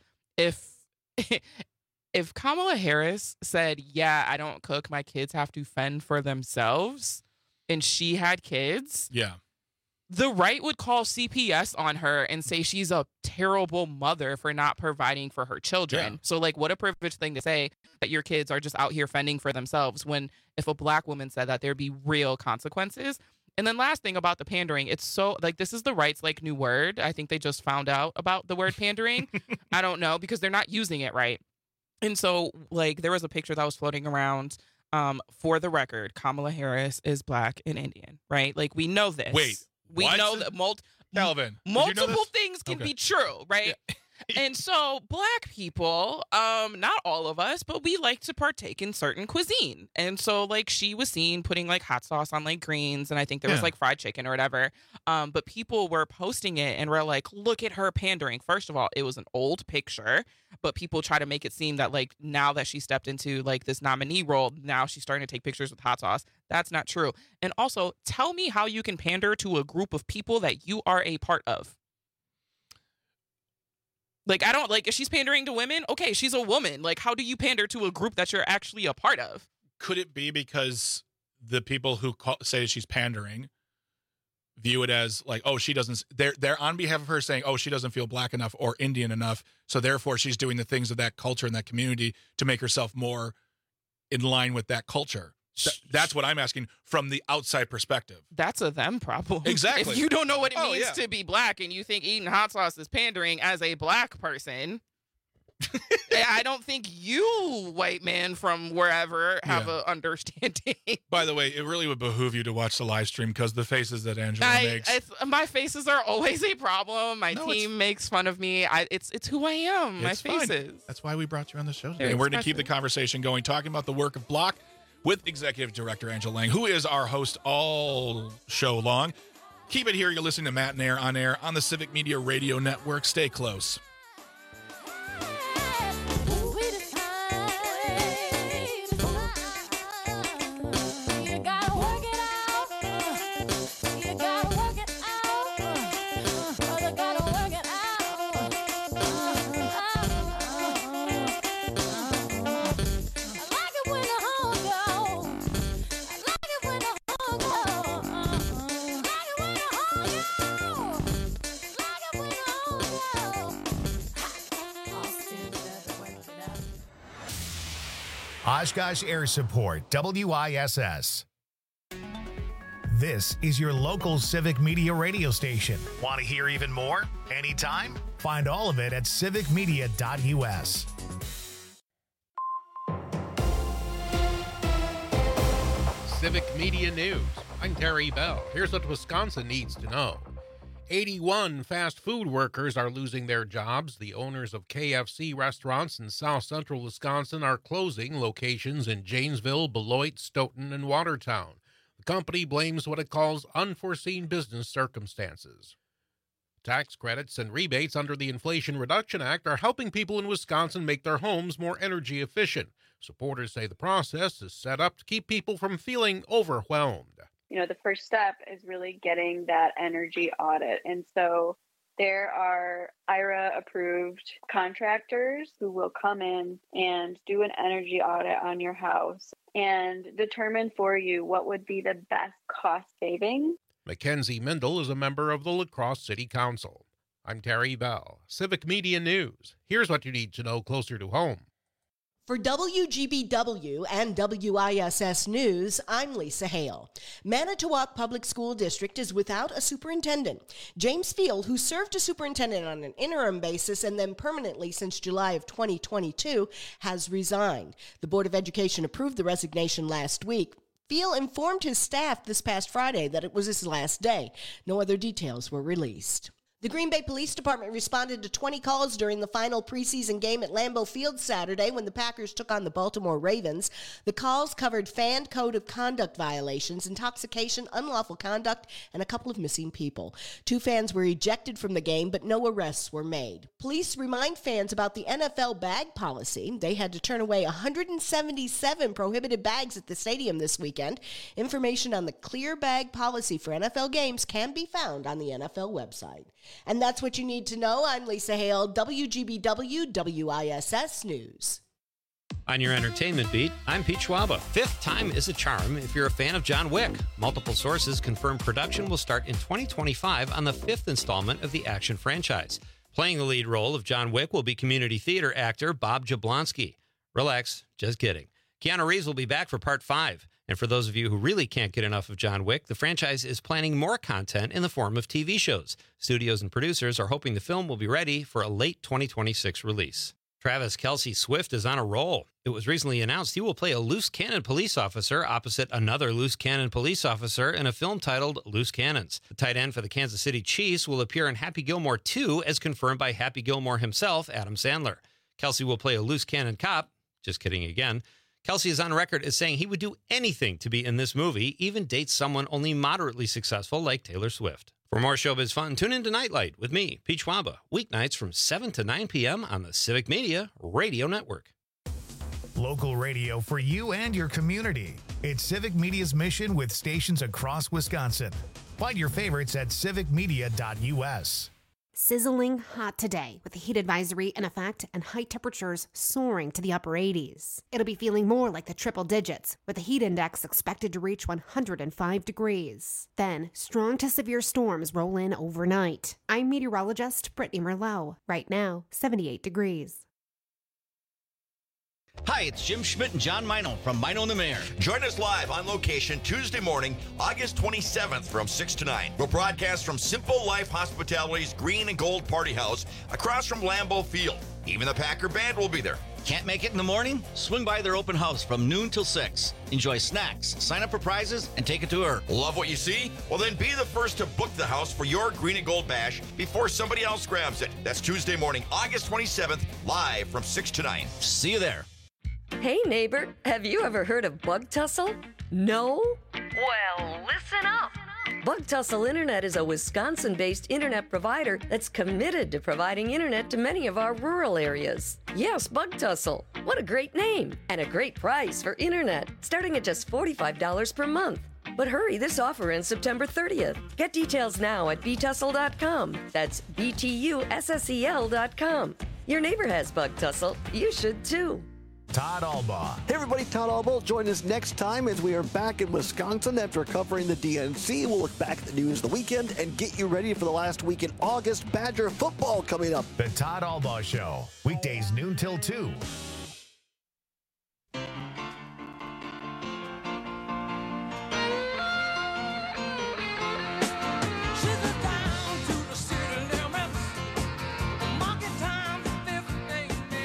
If Kamala Harris said, yeah, I don't cook, my kids have to fend for themselves, and she had kids, the right would call CPS on her and say she's a terrible mother for not providing for her children. So, like, what a privileged thing to say that your kids are just out here fending for themselves, when if a black woman said that, there'd be real consequences. And then last thing about the pandering, it's so, like, this is the right's, like, new word. I think they just found out about the word pandering. I don't know, because they're not using it right. And so, like, there was a picture that was floating around. For the record, Kamala Harris is black and Indian, right? Like, we know this. Wait, we know that Calvin, multiple things can be true, right? And so black people, not all of us, but we like to partake in certain cuisine. And so, like, she was seen putting like hot sauce on like greens, and I think there was like fried chicken or whatever. But people were posting it and were like, look at her pandering. First of all, it was an old picture, but people try to make it seem that like now that she stepped into like this nominee role, now she's starting to take pictures with hot sauce. That's not true. And also, tell me how you can pander to a group of people that you are a part of. Like, I don't, like, if she's pandering to women, okay, she's a woman. Like, how do you pander to a group that you're actually a part of? Could it be because the people who say she's pandering view it as like, oh, she doesn't, they're on behalf of her saying, oh, she doesn't feel black enough or Indian enough, so therefore she's doing the things of that culture and that community to make herself more in line with that culture. That's what I'm asking from the outside perspective. That's a them problem. Exactly. If you don't know what it means to be black and you think eating hot sauce is pandering as a black person, I don't think you, white man from wherever, have an understanding. By the way, it really would behoove you to watch the live stream because the faces that Angela makes. My faces are always a problem. My team makes fun of me. It's who I am. My faces. Fine. That's why we brought you on the show today. And we're going to keep the conversation going, talking about the work of Block with Executive Director Angela Lang, who is our host all show long. Keep it here. You're listening to Matt and Air on the Civic Media Radio Network. Stay close. Oshkosh Air Support, WISS. This is your local Civic Media radio station. Want to hear even more? Anytime? Find all of it at civicmedia.us. Civic Media News. I'm Terry Bell. Here's what Wisconsin needs to know. 81 fast food workers are losing their jobs. The owners of KFC restaurants in south central Wisconsin are closing locations in Janesville, Beloit, Stoughton, and Watertown. The company blames what it calls unforeseen business circumstances. Tax credits and rebates under the Inflation Reduction Act are helping people in Wisconsin make their homes more energy efficient. Supporters say the process is set up to keep people from feeling overwhelmed. The first step is really getting that energy audit. And so there are IRA-approved contractors who will come in and do an energy audit on your house and determine for you what would be the best cost saving. Mackenzie Mindel is a member of the La Crosse City Council. I'm Terry Bell, Civic Media News. Here's what you need to know closer to home. For WGBW and WISS News, I'm Lisa Hale. Manitowoc Public School District is without a superintendent. James Field, who served as superintendent on an interim basis and then permanently since July of 2022, has resigned. The Board of Education approved the resignation last week. Field informed his staff this past Friday that it was his last day. No other details were released. The Green Bay Police Department responded to 20 calls during the final preseason game at Lambeau Field Saturday when the Packers took on the Baltimore Ravens. The calls covered fan code of conduct violations, intoxication, unlawful conduct, and a couple of missing people. 2 fans were ejected from the game, but no arrests were made. Police remind fans about the NFL bag policy. They had to turn away 177 prohibited bags at the stadium this weekend. Information on the clear bag policy for NFL games can be found on the NFL website. And that's what you need to know. I'm Lisa Hale, WGBW WISS News. On your entertainment beat, I'm Pete Schwaba. Fifth time is a charm if you're a fan of John Wick. Multiple sources confirm production will start in 2025 on the 5th installment of the action franchise. Playing the lead role of John Wick will be community theater actor Bob Jablonski. Relax, just kidding. Keanu Reeves will be back for part 5. And for those of you who really can't get enough of John Wick, the franchise is planning more content in the form of TV shows. Studios and producers are hoping the film will be ready for a late 2026 release. Travis Kelce Swift is on a roll. It was recently announced he will play a loose cannon police officer opposite another loose cannon police officer in a film titled Loose Cannons. The tight end for the Kansas City Chiefs will appear in Happy Gilmore 2 as confirmed by Happy Gilmore himself, Adam Sandler. Kelce will play a loose cannon cop. Just kidding again. Kelce is on record as saying he would do anything to be in this movie, even date someone only moderately successful like Taylor Swift. For more showbiz fun, tune in to Nightlight with me, Pete Schwaba, weeknights from 7 to 9 p.m. on the Civic Media Radio Network. Local radio for you and your community. It's Civic Media's mission with stations across Wisconsin. Find your favorites at civicmedia.us. Sizzling hot today with a heat advisory in effect and high temperatures soaring to the upper 80s. It'll be feeling more like the triple digits with a heat index expected to reach 105 degrees. Then, strong to severe storms roll in overnight. I'm meteorologist Brittany Merlot. Right now, 78 degrees. Hi, it's Jim Schmidt and John Mino from Mino and the Mayor. Join us live on location Tuesday morning, August 27th from 6 to 9. We'll broadcast from Simple Life Hospitality's Green and Gold Party House across from Lambeau Field. Even the Packer Band will be there. Can't make it in the morning? Swing by their open house from noon till 6. Enjoy snacks, sign up for prizes, and take a tour. Love what you see? Well, then be the first to book the house for your Green and Gold Bash before somebody else grabs it. That's Tuesday morning, August 27th, live from 6 to 9. See you there. Hey neighbor, have you ever heard of Bug Tussle? No? Well, listen up. Bug Tussle Internet is a Wisconsin-based internet provider that's committed to providing internet to many of our rural areas. Yes, Bug Tussle. What a great name and a great price for internet, starting at just $45 per month. But hurry, this offer ends September 30th. Get details now at btussle.com. That's BTUSSEL.com. Your neighbor has Bug Tussle. You should too. Todd Albaugh. Hey everybody, Todd Albaugh. Join us next time as we are back in Wisconsin after covering the DNC. We'll look back at the news of the weekend and get you ready for the last week in August. Badger football coming up. The Todd Albaugh Show, weekdays noon till 2.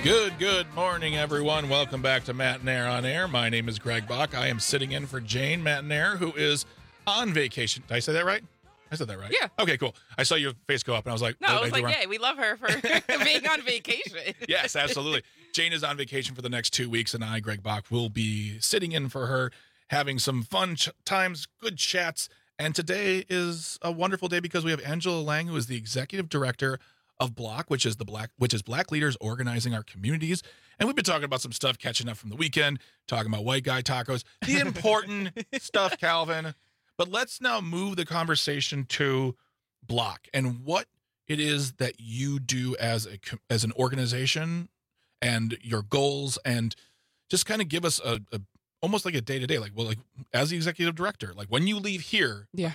Good morning, everyone. Welcome back to Matt and Air on Air. My name is Greg Bach. I am sitting in for Jane Matt and Air, who is on vacation. Did I say that right? I said that right? Yeah. Okay, cool. I saw your face go up, and I was like, No, I was like, yay, we love her for being on vacation. Yes, absolutely. Jane is on vacation for the next 2 weeks, and I, Greg Bach, will be sitting in for her, having some fun times, good chats. And today is a wonderful day because we have Angela Lang, who is the executive director of Block, which is Black Leaders Organizing Our Communities. And we've been talking about some stuff, catching up from the weekend, talking about white guy tacos, the important stuff, Calvin. But let's now move the conversation to Block and what it is that you do as an organization and your goals, and just kind of give us a almost like a day-to-day, like as the executive director, like when you leave here. Yeah.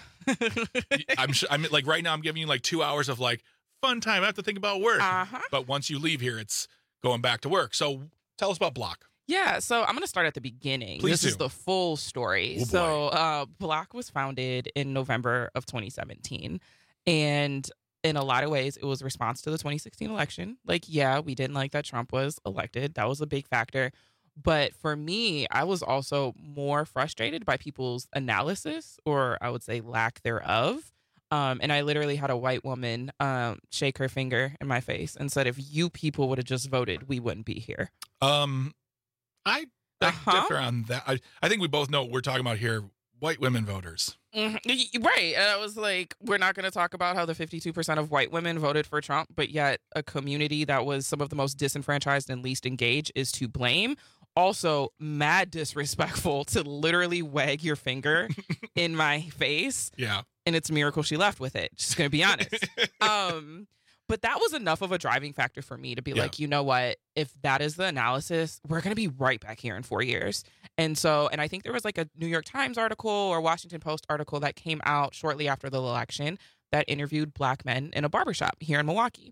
I'm like right now I'm giving you like 2 hours of like fun time. I have to think about work. Uh-huh. But once you leave here, it's going back to work. So tell us about Block. Yeah, so I'm going to start at the beginning. Please This do. is the full story. Oh, boy. So Block was founded in November of 2017. And in a lot of ways, it was a response to the 2016 election. Like, yeah, we didn't like that Trump was elected. That was a big factor. But for me, I was also more frustrated by people's analysis, or I would say lack thereof. And I literally had a white woman shake her finger in my face and said, if you people would have just voted, we wouldn't be here. I differ on that. I think we both know what we're talking about here. White women voters. Mm-hmm. Right. And I was like, we're not going to talk about how the 52% of white women voted for Trump, but yet a community that was some of the most disenfranchised and least engaged is to blame. Also, mad disrespectful to literally wag your finger in my face. Yeah. And it's a miracle she left with it. Just going to be honest. But that was enough of a driving factor for me to be like, you know what? If that is the analysis, we're going to be right back here in 4 years. And I think there was like a New York Times article or Washington Post article that came out shortly after the election that interviewed Black men in a barbershop here in Milwaukee.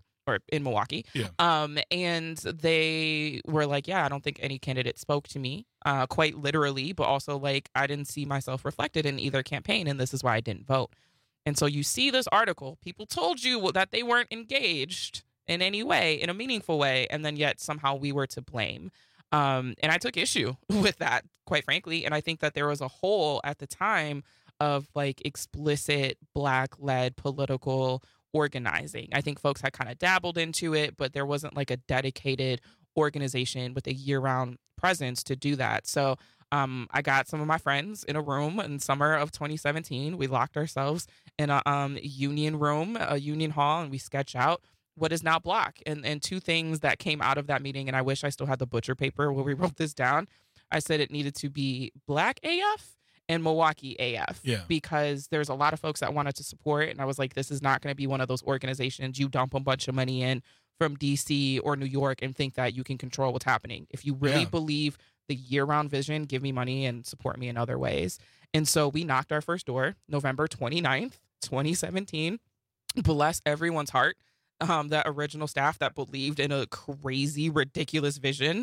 Yeah. And they were like, yeah, I don't think any candidate spoke to me, quite literally, but also like I didn't see myself reflected in either campaign, and this is why I didn't vote. And so you see this article, people told you that they weren't engaged in any way, in a meaningful way, and then yet somehow we were to blame. And I took issue with that, quite frankly. And I think that there was a hole at the time of like explicit Black-led political organizing. I think folks had kind of dabbled into it, but there wasn't like a dedicated organization with a year-round presence to do that. So I got some of my friends in a room in summer of 2017. We locked ourselves in a union room, a union hall, and we sketched out what is now Block. And two things that came out of that meeting, and I wish I still had the butcher paper where we wrote this down. I said it needed to be Black AF and Milwaukee AF, because there's a lot of folks that wanted to support. And I was like, this is not going to be one of those organizations you dump a bunch of money in from DC or New York and think that you can control what's happening. If you really believe the year-round vision, give me money and support me in other ways. And so we knocked our first door November 29th, 2017. Bless everyone's heart. That original staff that believed in a crazy, ridiculous vision,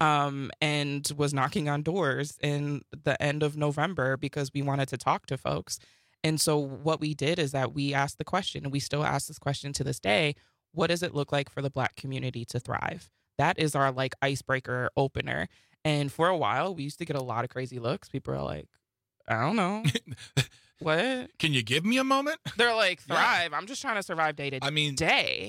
and was knocking on doors in the end of November because we wanted to talk to folks. And so what we did is that we asked the question, and we still ask this question to this day, what does it look like for the Black community to thrive? That is our like icebreaker opener. And for a while, we used to get a lot of crazy looks. People are like, I don't know. What? Can you give me a moment? They're like, thrive. I'm just trying to survive day to day.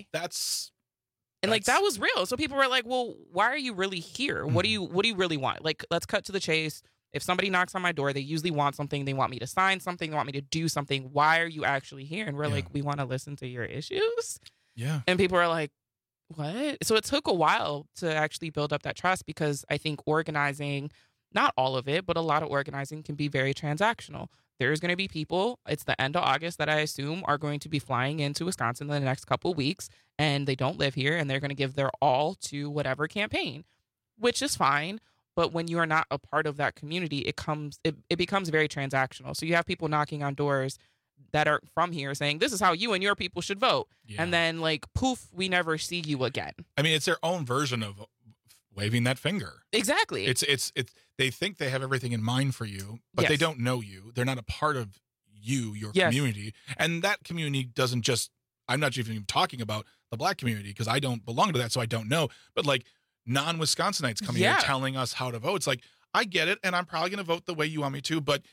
And like that was real. So people were like, well, why are you really here? What do you really want? Like, let's cut to the chase. If somebody knocks on my door, they usually want something. They want me to sign something. They want me to do something. Why are you actually here? And we're like, we want to listen to your issues. Yeah. And people are like, what? So it took a while to actually build up that trust, because I think organizing, not all of it, but a lot of organizing can be very transactional. There's going to be people, it's the end of August, that I assume are going to be flying into Wisconsin in the next couple of weeks, and they don't live here, and they're going to give their all to whatever campaign, which is fine. But when you are not a part of that community, it becomes very transactional. So you have people knocking on doors that are from here saying, this is how you and your people should vote. Yeah. And then like, poof, we never see you again. I mean, it's their own version of waving that finger. Exactly. It's they think they have everything in mind for you, but they don't know you. They're not a part of you, your community. And that community doesn't just, I'm not even talking about the Black community because I don't belong to that, so I don't know. But like non-Wisconsinites coming here telling us how to vote. It's like, I get it, and I'm probably going to vote the way you want me to, but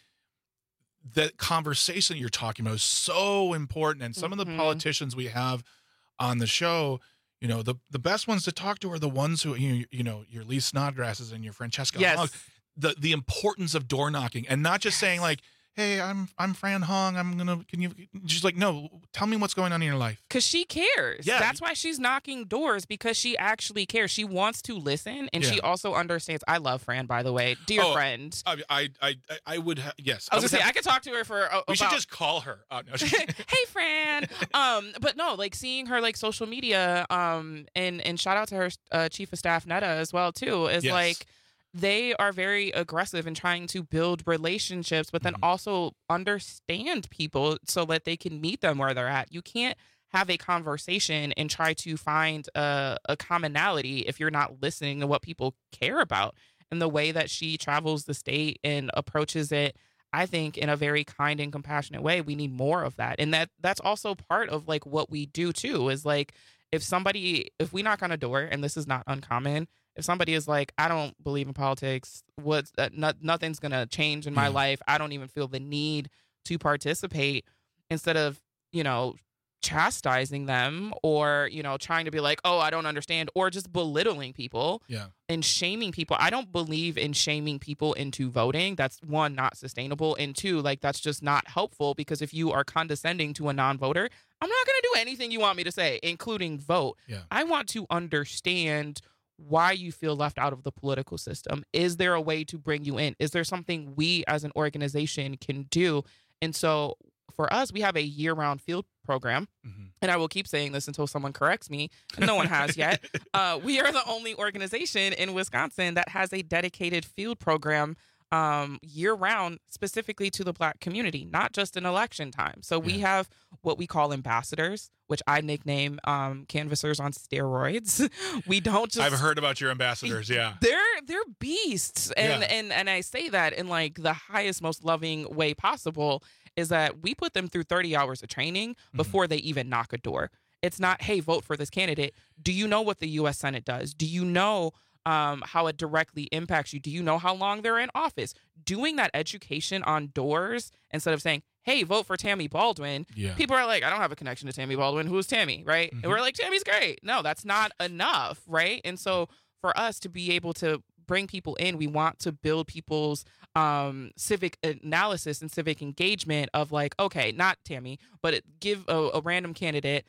the conversation you're talking about is so important. And some of the politicians we have on the show, you know, the best ones to talk to are the ones who, you know, your Lee Snodgrasses and your Francesca Hogg. The importance of door knocking, and not just saying like, hey, I'm Fran Hong. She's like, no, tell me what's going on in your life. Because she cares. Yeah. That's why she's knocking doors, because she actually cares. She wants to listen, and she also understands. I love Fran, by the way. Dear friend. I would yes. I was going to say, I could talk to her for we should just call her. No, hey, Fran. But no, like seeing her like social media, and shout out to her chief of staff, Netta, as well, too, is like, they are very aggressive in trying to build relationships, but then also understand people so that they can meet them where they're at. You can't have a conversation and try to find a commonality if you're not listening to what people care about. And the way that she travels the state and approaches it, I think, in a very kind and compassionate way, we need more of that. And that's also part of like what we do too, is like, if we knock on a door, and this is not uncommon, if somebody is like, I don't believe in politics, nothing's going to change in my life, I don't even feel the need to participate, instead of, you know, chastising them or, you know, trying to be like, oh, I don't understand, or just belittling people and shaming people. I don't believe in shaming people into voting. That's one, not sustainable. And two, like, that's just not helpful, because if you are condescending to a non-voter, I'm not going to do anything you want me to say, including vote. I want to understand why you feel left out of the political system. Is there a way to bring you in? Is there something we as an organization can do? And so for us, we have a year-round field program, and I will keep saying this until someone corrects me, and no one has yet. We are the only organization in Wisconsin that has a dedicated field program year-round, specifically to the Black community, not just in election time. So we have what we call ambassadors, which I nickname canvassers on steroids. We don't just... I've heard about your ambassadors, They're beasts. And I say that in like the highest, most loving way possible, is that we put them through 30 hours of training before they even knock a door. It's not, hey, vote for this candidate. Do you know what the U.S. Senate does? Do you know how it directly impacts you? Do you know how long they're in office? Doing that education on doors instead of saying, hey, vote for Tammy Baldwin. People are like, I don't have a connection to Tammy Baldwin. Who's Tammy, right? And we're like, Tammy's great. No, that's not enough, right? And so for us to be able to bring people in, we want to build people's civic analysis and civic engagement of like, okay, not Tammy, but give a random candidate,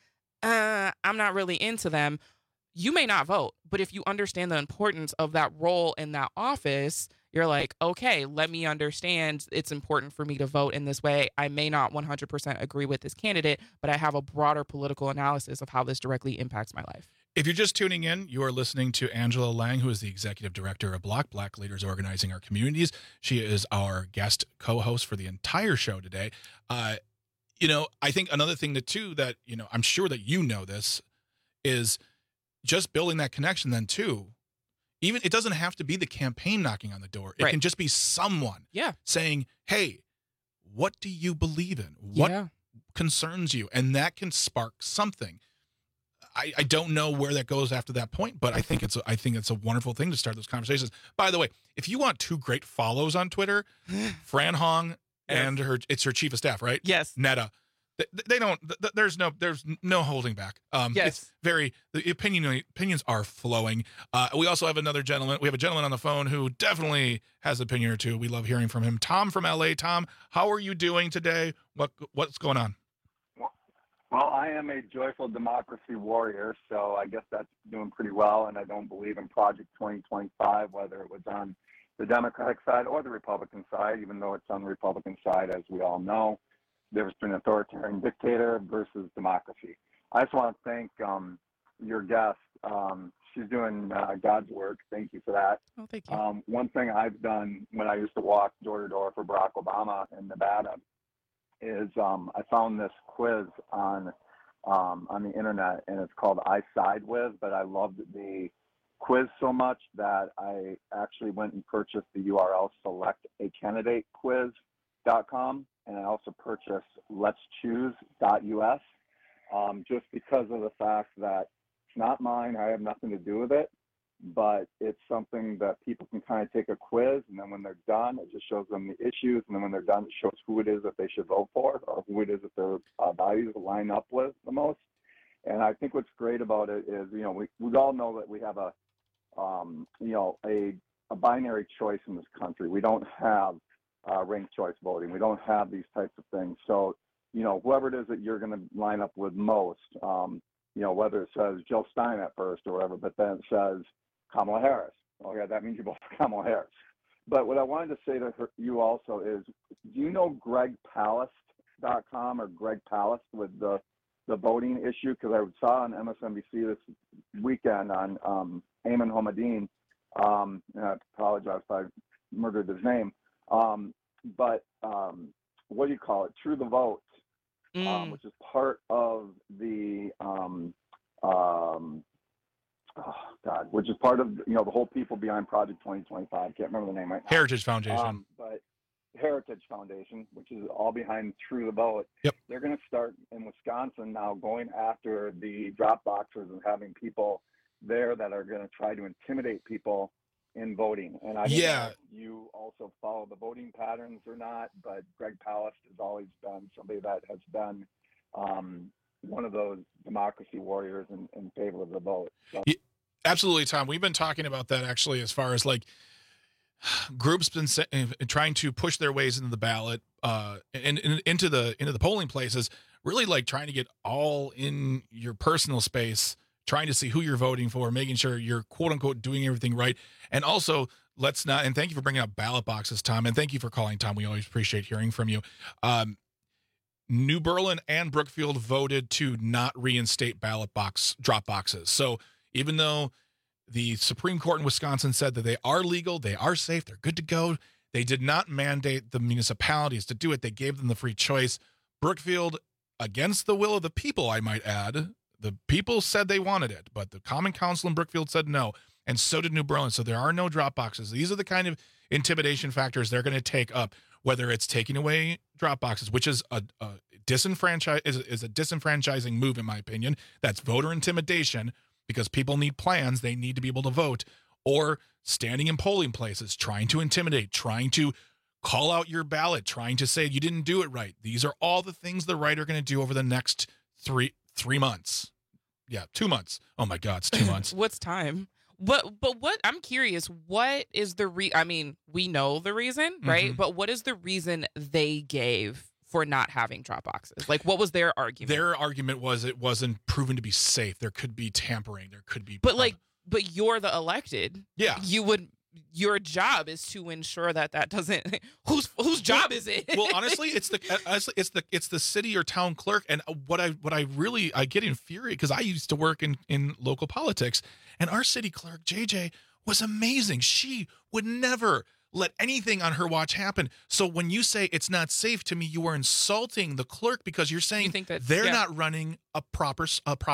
I'm not really into them. You may not vote, but if you understand the importance of that role in that office, you're like, okay, let me understand it's important for me to vote in this way. I may not 100% agree with this candidate, but I have a broader political analysis of how this directly impacts my life. If you're just tuning in, you are listening to Angela Lang, who is the executive director of Block, Black Leaders Organizing Our Communities. She is our guest co-host for the entire show today. You know, I think another thing that too, that, you know, I'm sure that you know this, is just building that connection then too. Even it doesn't have to be the campaign knocking on the door. It can just be someone saying, hey, what do you believe in? What concerns you? And that can spark something. I don't know where that goes after that point, but I think it's a wonderful thing to start those conversations. By the way, if you want two great follows on Twitter, Fran Hong and it's her chief of staff, right? Yes. Netta. They don't. There's no holding back. It's very, the opinions are flowing. We also have another gentleman. We have a gentleman on the phone who definitely has an opinion or two. We love hearing from him. Tom from LA. Tom, how are you doing today? What's going on? Well, I am a joyful democracy warrior, so I guess that's doing pretty well. And I don't believe in Project 2025, whether it was on the Democratic side or the Republican side, even though it's on the Republican side, as we all know. There was an authoritarian dictator versus democracy. I just want to thank your guest. She's doing God's work. Thank you for that. Oh, thank you. One thing I've done when I used to walk door to door for Barack Obama in Nevada is I found this quiz on the internet, and it's called I Side With, but I loved the quiz so much that I actually went and purchased the URL selectacandidatequiz.com. And I also purchased letschoose.us just because of the fact that it's not mine. I have nothing to do with it. but it's something that people can kind of take a quiz, and then when they're done, it just shows them the issues, and then when they're done, it shows who it is that they should vote for, or who it is that their values line up with the most. And I think what's great about it is, we all know that we have a binary choice in this country. We don't have ranked choice voting. We don't have these types of things. So, whoever it is that you're going to line up with most, whether it says Jill Stein at first or whatever, but then it says Kamala Harris. Okay, that means you vote for Kamala Harris. But what I wanted to say to you also is, do you know GregPalast.com or Greg Palast with the voting issue? Because I saw on MSNBC this weekend on Ayman Hamadine, and I apologize if I murdered his name, but what do you call it? True the Vote, which is part of the which is part of the whole people behind Project 2025. Can't remember the name right now. Heritage Foundation. But Heritage Foundation, which is all behind True the Vote. Yep. They're going to start in Wisconsin now, going after the drop boxes and having people there that are going to try to intimidate people in voting. And I don't know if you also follow the voting patterns or not, but Greg Palast has always been somebody that has been one of those democracy warriors in favor of the vote. So. Yeah, absolutely, Tom. We've been talking about that actually, as far as like groups been trying to push their ways into the ballot and into the polling places, really like trying to get all in your personal space, trying to see who you're voting for, making sure you're quote unquote doing everything right. And also, let's not, and thank you for bringing up ballot boxes, Tom, and thank you for calling, Tom. We always appreciate hearing from you. New Berlin and Brookfield voted to not reinstate ballot box drop boxes. So even though the Supreme Court in Wisconsin said that they are legal, they are safe, they're good to go, they did not mandate the municipalities to do it. They gave them the free choice. Brookfield, against the will of the people, I might add, the people said they wanted it, but the Common Council in Brookfield said no, and so did New Berlin. So there are no drop boxes. These are the kind of intimidation factors they're going to take up, whether it's taking away drop boxes, which is a disenfranchising move, in my opinion. That's voter intimidation, because people need plans. They need to be able to vote, or standing in polling places, trying to intimidate, trying to call out your ballot, trying to say you didn't do it right. These are all the things the right are going to do over the next three months. Yeah, 2 months. Oh my God, it's 2 months. What's time? But what I'm curious, what is the I mean, we know the reason, right? Mm-hmm. But what is the reason they gave for not having drop boxes? Like, what was their argument? Their argument was it wasn't proven to be safe. There could be tampering. There could be. But but you're the elected. Yeah. Your job is to ensure that doesn't. Whose job is it? Well, honestly, it's the city or town clerk. And what I get infuriated, because I used to work in local politics, and our city clerk JJ was amazing. She would never let anything on her watch happen. So when you say it's not safe, to me, you are insulting the clerk, because you're saying they're not running a proper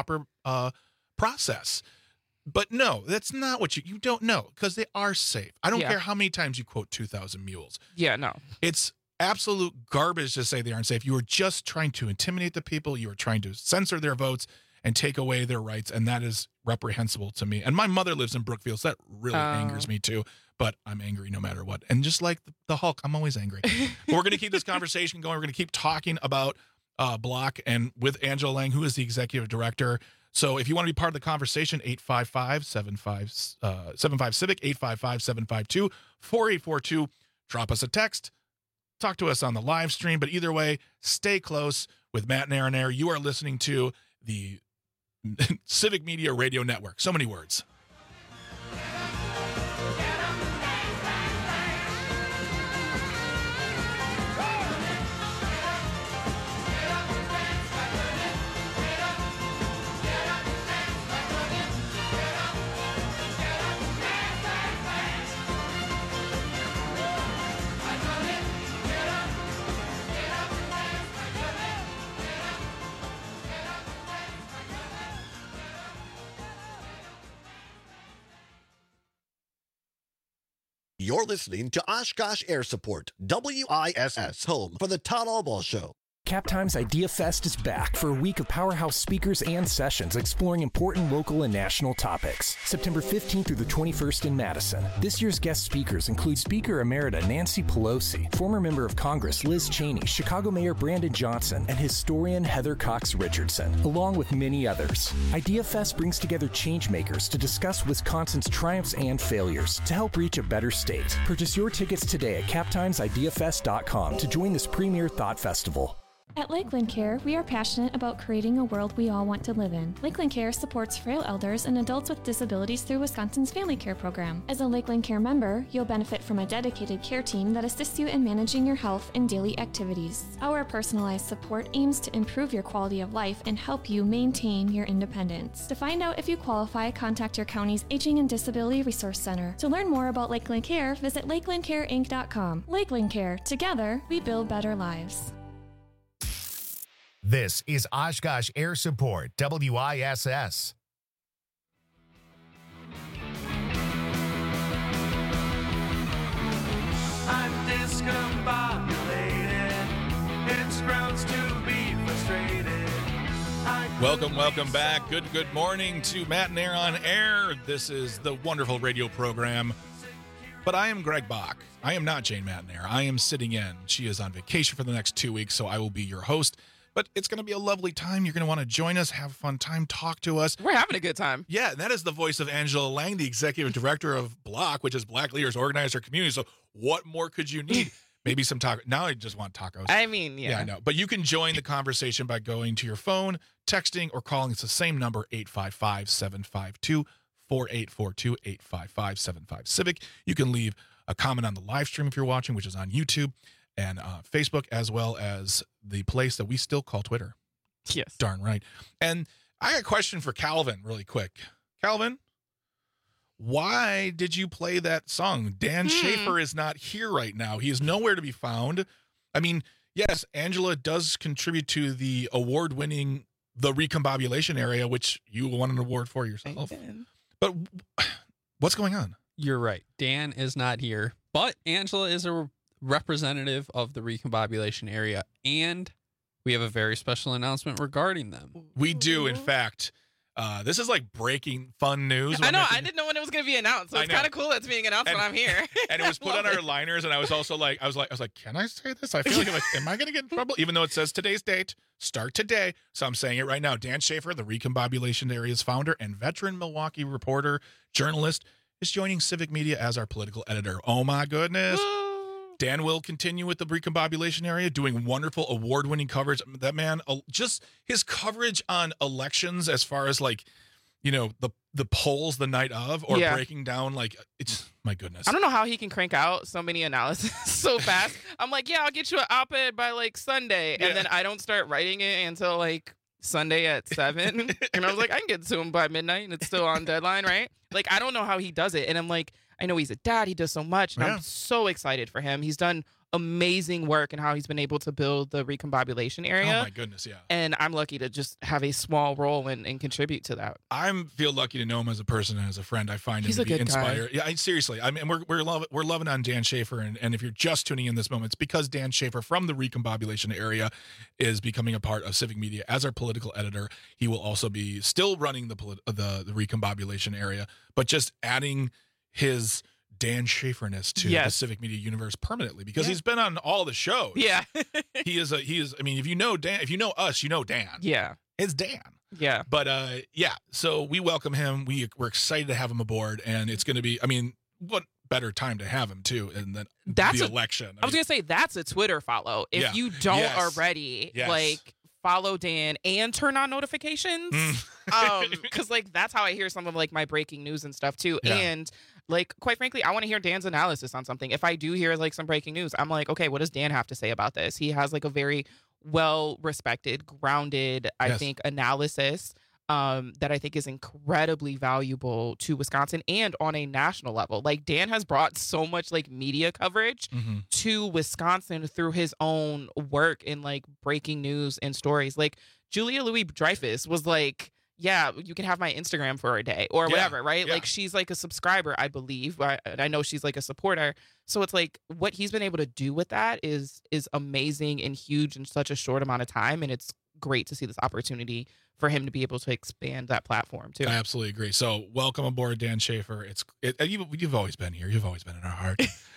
process. But no, that's not what you don't know, because they are safe. I don't care how many times you quote 2,000 mules. Yeah, no. It's absolute garbage to say they aren't safe. You are just trying to intimidate the people. You are trying to censor their votes and take away their rights, and that is reprehensible to me. And my mother lives in Brookfield, so that really angers me too. But I'm angry no matter what. And just like the Hulk, I'm always angry. But we're going to keep this conversation going. We're going to keep talking about Block, and with Angela Lang, who is the executive director. So if you want to be part of the conversation, 855-75-CIVIC, 855-752-4842. Drop us a text. Talk to us on the live stream. But either way, stay close with Matt and Aaron Air. You are listening to the Civic Media Radio Network. So many words. You're listening to Oshkosh Air Support, WISS, home for the Todd Albaugh Show. Cap Times Idea Fest is back for a week of powerhouse speakers and sessions exploring important local and national topics. September 15th through the 21st in Madison. This year's guest speakers include Speaker Emerita Nancy Pelosi, former member of Congress Liz Cheney, Chicago Mayor Brandon Johnson, and historian Heather Cox Richardson, along with many others. Idea Fest brings together changemakers to discuss Wisconsin's triumphs and failures to help reach a better state. Purchase your tickets today at captimesideafest.com to join this premier thought festival. At Lakeland Care, we are passionate about creating a world we all want to live in. Lakeland Care supports frail elders and adults with disabilities through Wisconsin's Family Care program. As a Lakeland Care member, you'll benefit from a dedicated care team that assists you in managing your health and daily activities. Our personalized support aims to improve your quality of life and help you maintain your independence. To find out if you qualify, contact your county's Aging and Disability Resource Center. To learn more about Lakeland Care, visit lakelandcareinc.com. Lakeland Care. Together, we build better lives. This is Oshkosh Air Support, WISS. I'm discombobulated. It's grounds to be frustrated. Welcome back. Good morning to Matt and Air on Air. This is the wonderful radio program. But I am Greg Bach. I am not Jane Matnair. I am sitting in. She is on vacation for the next 2 weeks, so I will be your host. But it's going to be a lovely time. You're going to want to join us, have a fun time, talk to us. We're having a good time. Yeah, and that is the voice of Angela Lang, the executive director of Block, which is Black Leaders Organize Our Community. So what more could you need? Maybe some tacos. Now I just want tacos. I mean, yeah. Yeah, I know. But you can join the conversation by going to your phone, texting, or calling. It's the same number, 855-752-4842, 855-755-CIVIC. You can leave a comment on the live stream if you're watching, which is on YouTube and Facebook, as well as the place that we still call Twitter. Yes. Darn right. And I got a question for Calvin really quick. Calvin, why did you play that song? Dan Schaefer is not here right now. He is nowhere to be found. I mean, yes, Angela does contribute to the award-winning The Recombobulation Area, which you won an award for yourself. But what's going on? You're right. Dan is not here, but Angela is a representative of the Recombobulation Area, and we have a very special announcement regarding them. We do, in fact. This is like breaking fun news. I know. I didn't know when it was going to be announced. So it's kind of cool that's being announced when I'm here. And it was put on our liners, and I was also like, I was like, can I say this? I feel like, am I going to get in trouble? Even though it says today's date, start today. So I'm saying it right now. Dan Schaefer, the Recombobulation Area's founder and veteran Milwaukee reporter, journalist, is joining Civic Media as our political editor. Oh my goodness. Dan will continue with the Recombobulation Area, doing wonderful award-winning coverage. That man, just his coverage on elections, as far as like, you know, the polls the night of, or breaking down, like, it's, my goodness. I don't know how he can crank out so many analysis so fast. I'm like, yeah, I'll get you an op-ed by like Sunday, and then I don't start writing it until like Sunday at 7. And I was like, I can get to him by midnight, and it's still on deadline, right? Like, I don't know how he does it, and I'm like, I know he's a dad. He does so much, and I'm so excited for him. He's done amazing work and how he's been able to build the Recombobulation Area. Oh my goodness, yeah. And I'm lucky to just have a small role and contribute to that. I feel lucky to know him as a person and as a friend. I find him to be inspired. Yeah, seriously. I mean, we're loving on Dan Schaefer, and if you're just tuning in this moment, it's because Dan Schaefer from the Recombobulation Area is becoming a part of Civic Media as our political editor. He will also be still running the Recombobulation Area, but just adding his Dan Schaefer-ness to the Civic Media universe permanently, because he's been on all the shows. Yeah. he is I mean, if you know Dan, if you know us, you know Dan. Yeah. It's Dan. Yeah. But so we welcome him. We're excited to have him aboard, and it's going to be, I mean, what better time to have him too, and then the election. I was going to say, that's a Twitter follow. If you don't already, like, follow Dan and turn on notifications. Because like that's how I hear some of like my breaking news and stuff too. And like, quite frankly, I want to hear Dan's analysis on something. If I do hear like some breaking news, I'm like, okay, what does Dan have to say about this? He has like a very well respected, grounded, I think, analysis that I think is incredibly valuable to Wisconsin and on a national level. Like, Dan has brought so much like media coverage to Wisconsin through his own work in like breaking news and stories. Like, Julia Louis-Dreyfus was like, yeah, you can have my Instagram for a day or whatever, right? Yeah. Like she's like a subscriber, I believe. I know she's like a supporter. So it's like what he's been able to do with that is amazing and huge in such a short amount of time. And it's great to see this opportunity for him to be able to expand that platform too. I absolutely agree. So welcome aboard, Dan Schaefer. You've always been here. You've always been in our heart.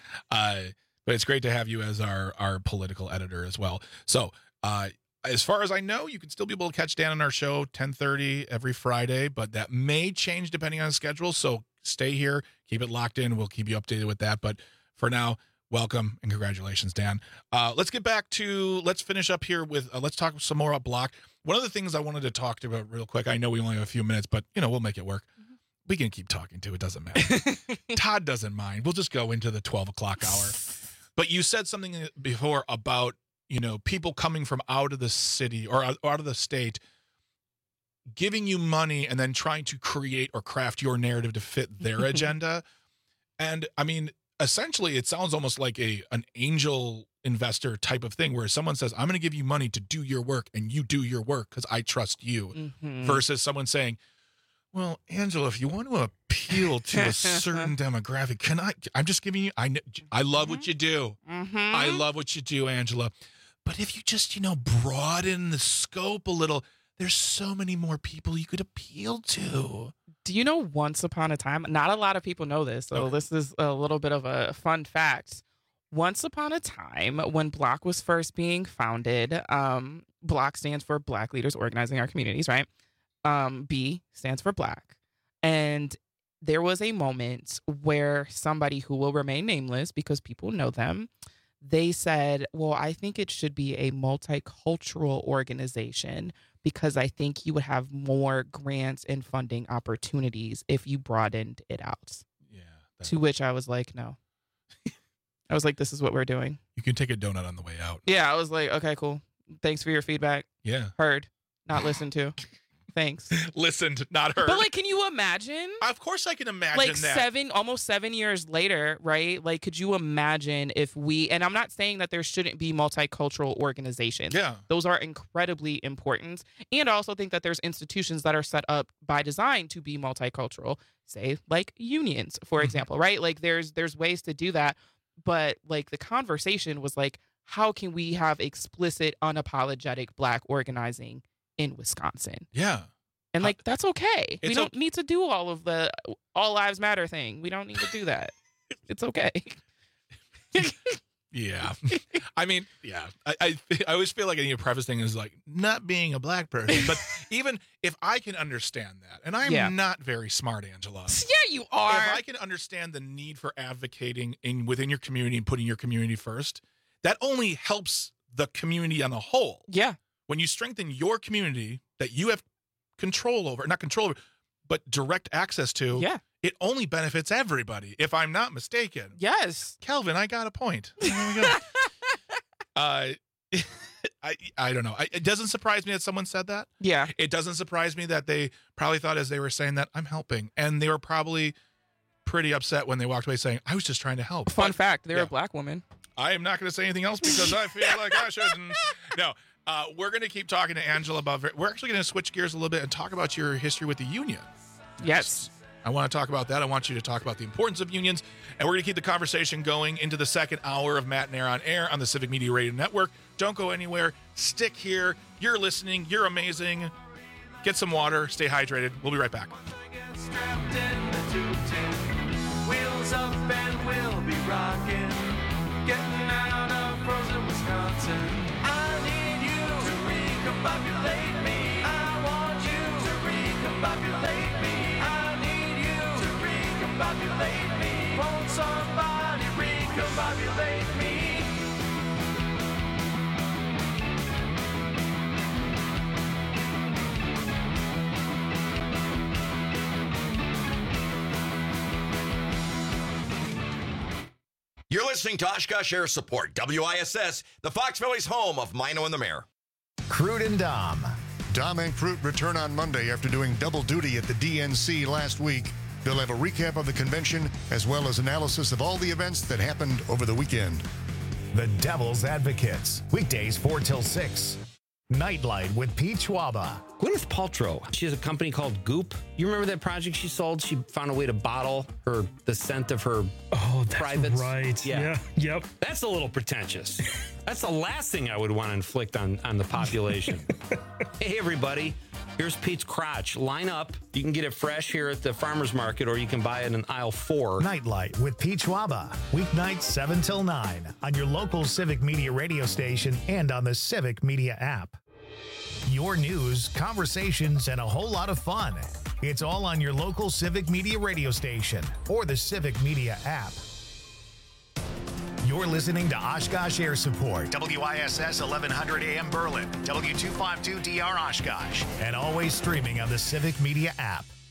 But it's great to have you as our political editor as well. So as far as I know, you can still be able to catch Dan on our show 10:30 every Friday, but that may change depending on schedule. So stay here, keep it locked in. We'll keep you updated with that. But for now, welcome and congratulations, Dan. Let's finish up here with, let's talk some more about Block. One of the things I wanted to talk about real quick, I know we only have a few minutes, but we'll make it work. We can keep talking too. It doesn't matter. Todd doesn't mind. We'll just go into the 12 o'clock hour. But you said something before about, people coming from out of the city or out of the state, giving you money and then trying to create or craft your narrative to fit their agenda. And I mean, essentially, it sounds almost like an angel investor type of thing where someone says, I'm going to give you money to do your work and you do your work because I trust you, versus someone saying, well, Angela, if you want to appeal to a certain demographic, I'm just giving you, I love what you do. I love what you do, Angela. But if you just, broaden the scope a little, there's so many more people you could appeal to. Do you know once upon a time, not a lot of people know this, so this is a little bit of a fun fact. Once upon a time, when Block was first being founded, Block stands for Black Leaders Organizing Our Communities, right? B stands for Black. And there was a moment where somebody who will remain nameless because people know them, they said, well, I think it should be a multicultural organization because I think you would have more grants and funding opportunities if you broadened it out. Yeah. To which I was like, no. I was like, this is what we're doing. You can take a donut on the way out. Yeah, I was like, okay, cool. Thanks for your feedback. Yeah. Heard, not listened to. Thanks. Listened, not heard. But can you imagine? Of course I can imagine that. Almost 7 years later, right? Could you imagine if and I'm not saying that there shouldn't be multicultural organizations. Yeah. Those are incredibly important. And I also think that there's institutions that are set up by design to be multicultural, say like unions, for example, right? There's ways to do that. But the conversation was how can we have explicit, unapologetic Black organizing in Wisconsin? Yeah. And that's okay. We don't need to do all of the all lives matter thing. We don't need to do that. It's okay. Yeah. I mean, yeah. I always feel like I need to preface thing is not being a Black person. But even if I can understand that, and I'm not very smart, Angela. Yeah, you are. If I can understand the need for advocating within your community and putting your community first, that only helps the community on the whole. Yeah. When you strengthen your community that you have control over, not control over, but direct access to, it only benefits everybody, if I'm not mistaken. Yes. Kelvin, I got a point. There we go. I don't know. It doesn't surprise me that someone said that. Yeah. It doesn't surprise me that they probably thought as they were saying that, I'm helping. And they were probably pretty upset when they walked away saying, I was just trying to help. Fun fact, they're a Black woman. I am not going to say anything else because I feel like I shouldn't. No. We're going to keep talking to Angela about. We're actually going to switch gears a little bit and talk about your history with the union. Yes. I want to talk about that. I want you to talk about the importance of unions. And we're going to keep the conversation going into the second hour of Matt and Air on Air on the Civic Media Radio Network. Don't go anywhere. Stick here. You're listening. You're amazing. Get some water. Stay hydrated. We'll be right back. Wheels up and we'll be rocking. Getting out of frozen Wisconsin. I need you to recombobulate me. I want you to recombobulate me. I need you to recombobulate me. Won't somebody recombobulate me? You're listening to Oshkosh Air Support, WISS, the Fox Valley's home of Mino and the Mayor. Crute and Dom. Dom and Crute return on Monday after doing double duty at the DNC last week. They'll have a recap of the convention as well as analysis of all the events that happened over the weekend. The Devil's Advocates, weekdays 4 till 6. Nightlight with Pete Schwaba. Gwyneth Paltrow, she has a company called Goop. You remember that project she sold? She found a way to bottle the scent of her privates. Right. Yeah. Yep. That's a little pretentious. That's the last thing I would want to inflict on the population. Hey, everybody. Here's Pete's crotch. Line up. You can get it fresh here at the farmer's market, or you can buy it in aisle 4. Nightlight with Pete Schwaba. Weeknights 7 till 9 on your local Civic Media radio station and on the Civic Media app. Your news, conversations, and a whole lot of fun. It's all on your local Civic Media radio station or the Civic Media app. You're listening to Oshkosh Air Support, WISS 1100 AM Berlin, W252DR Oshkosh, and always streaming on the Civic Media app.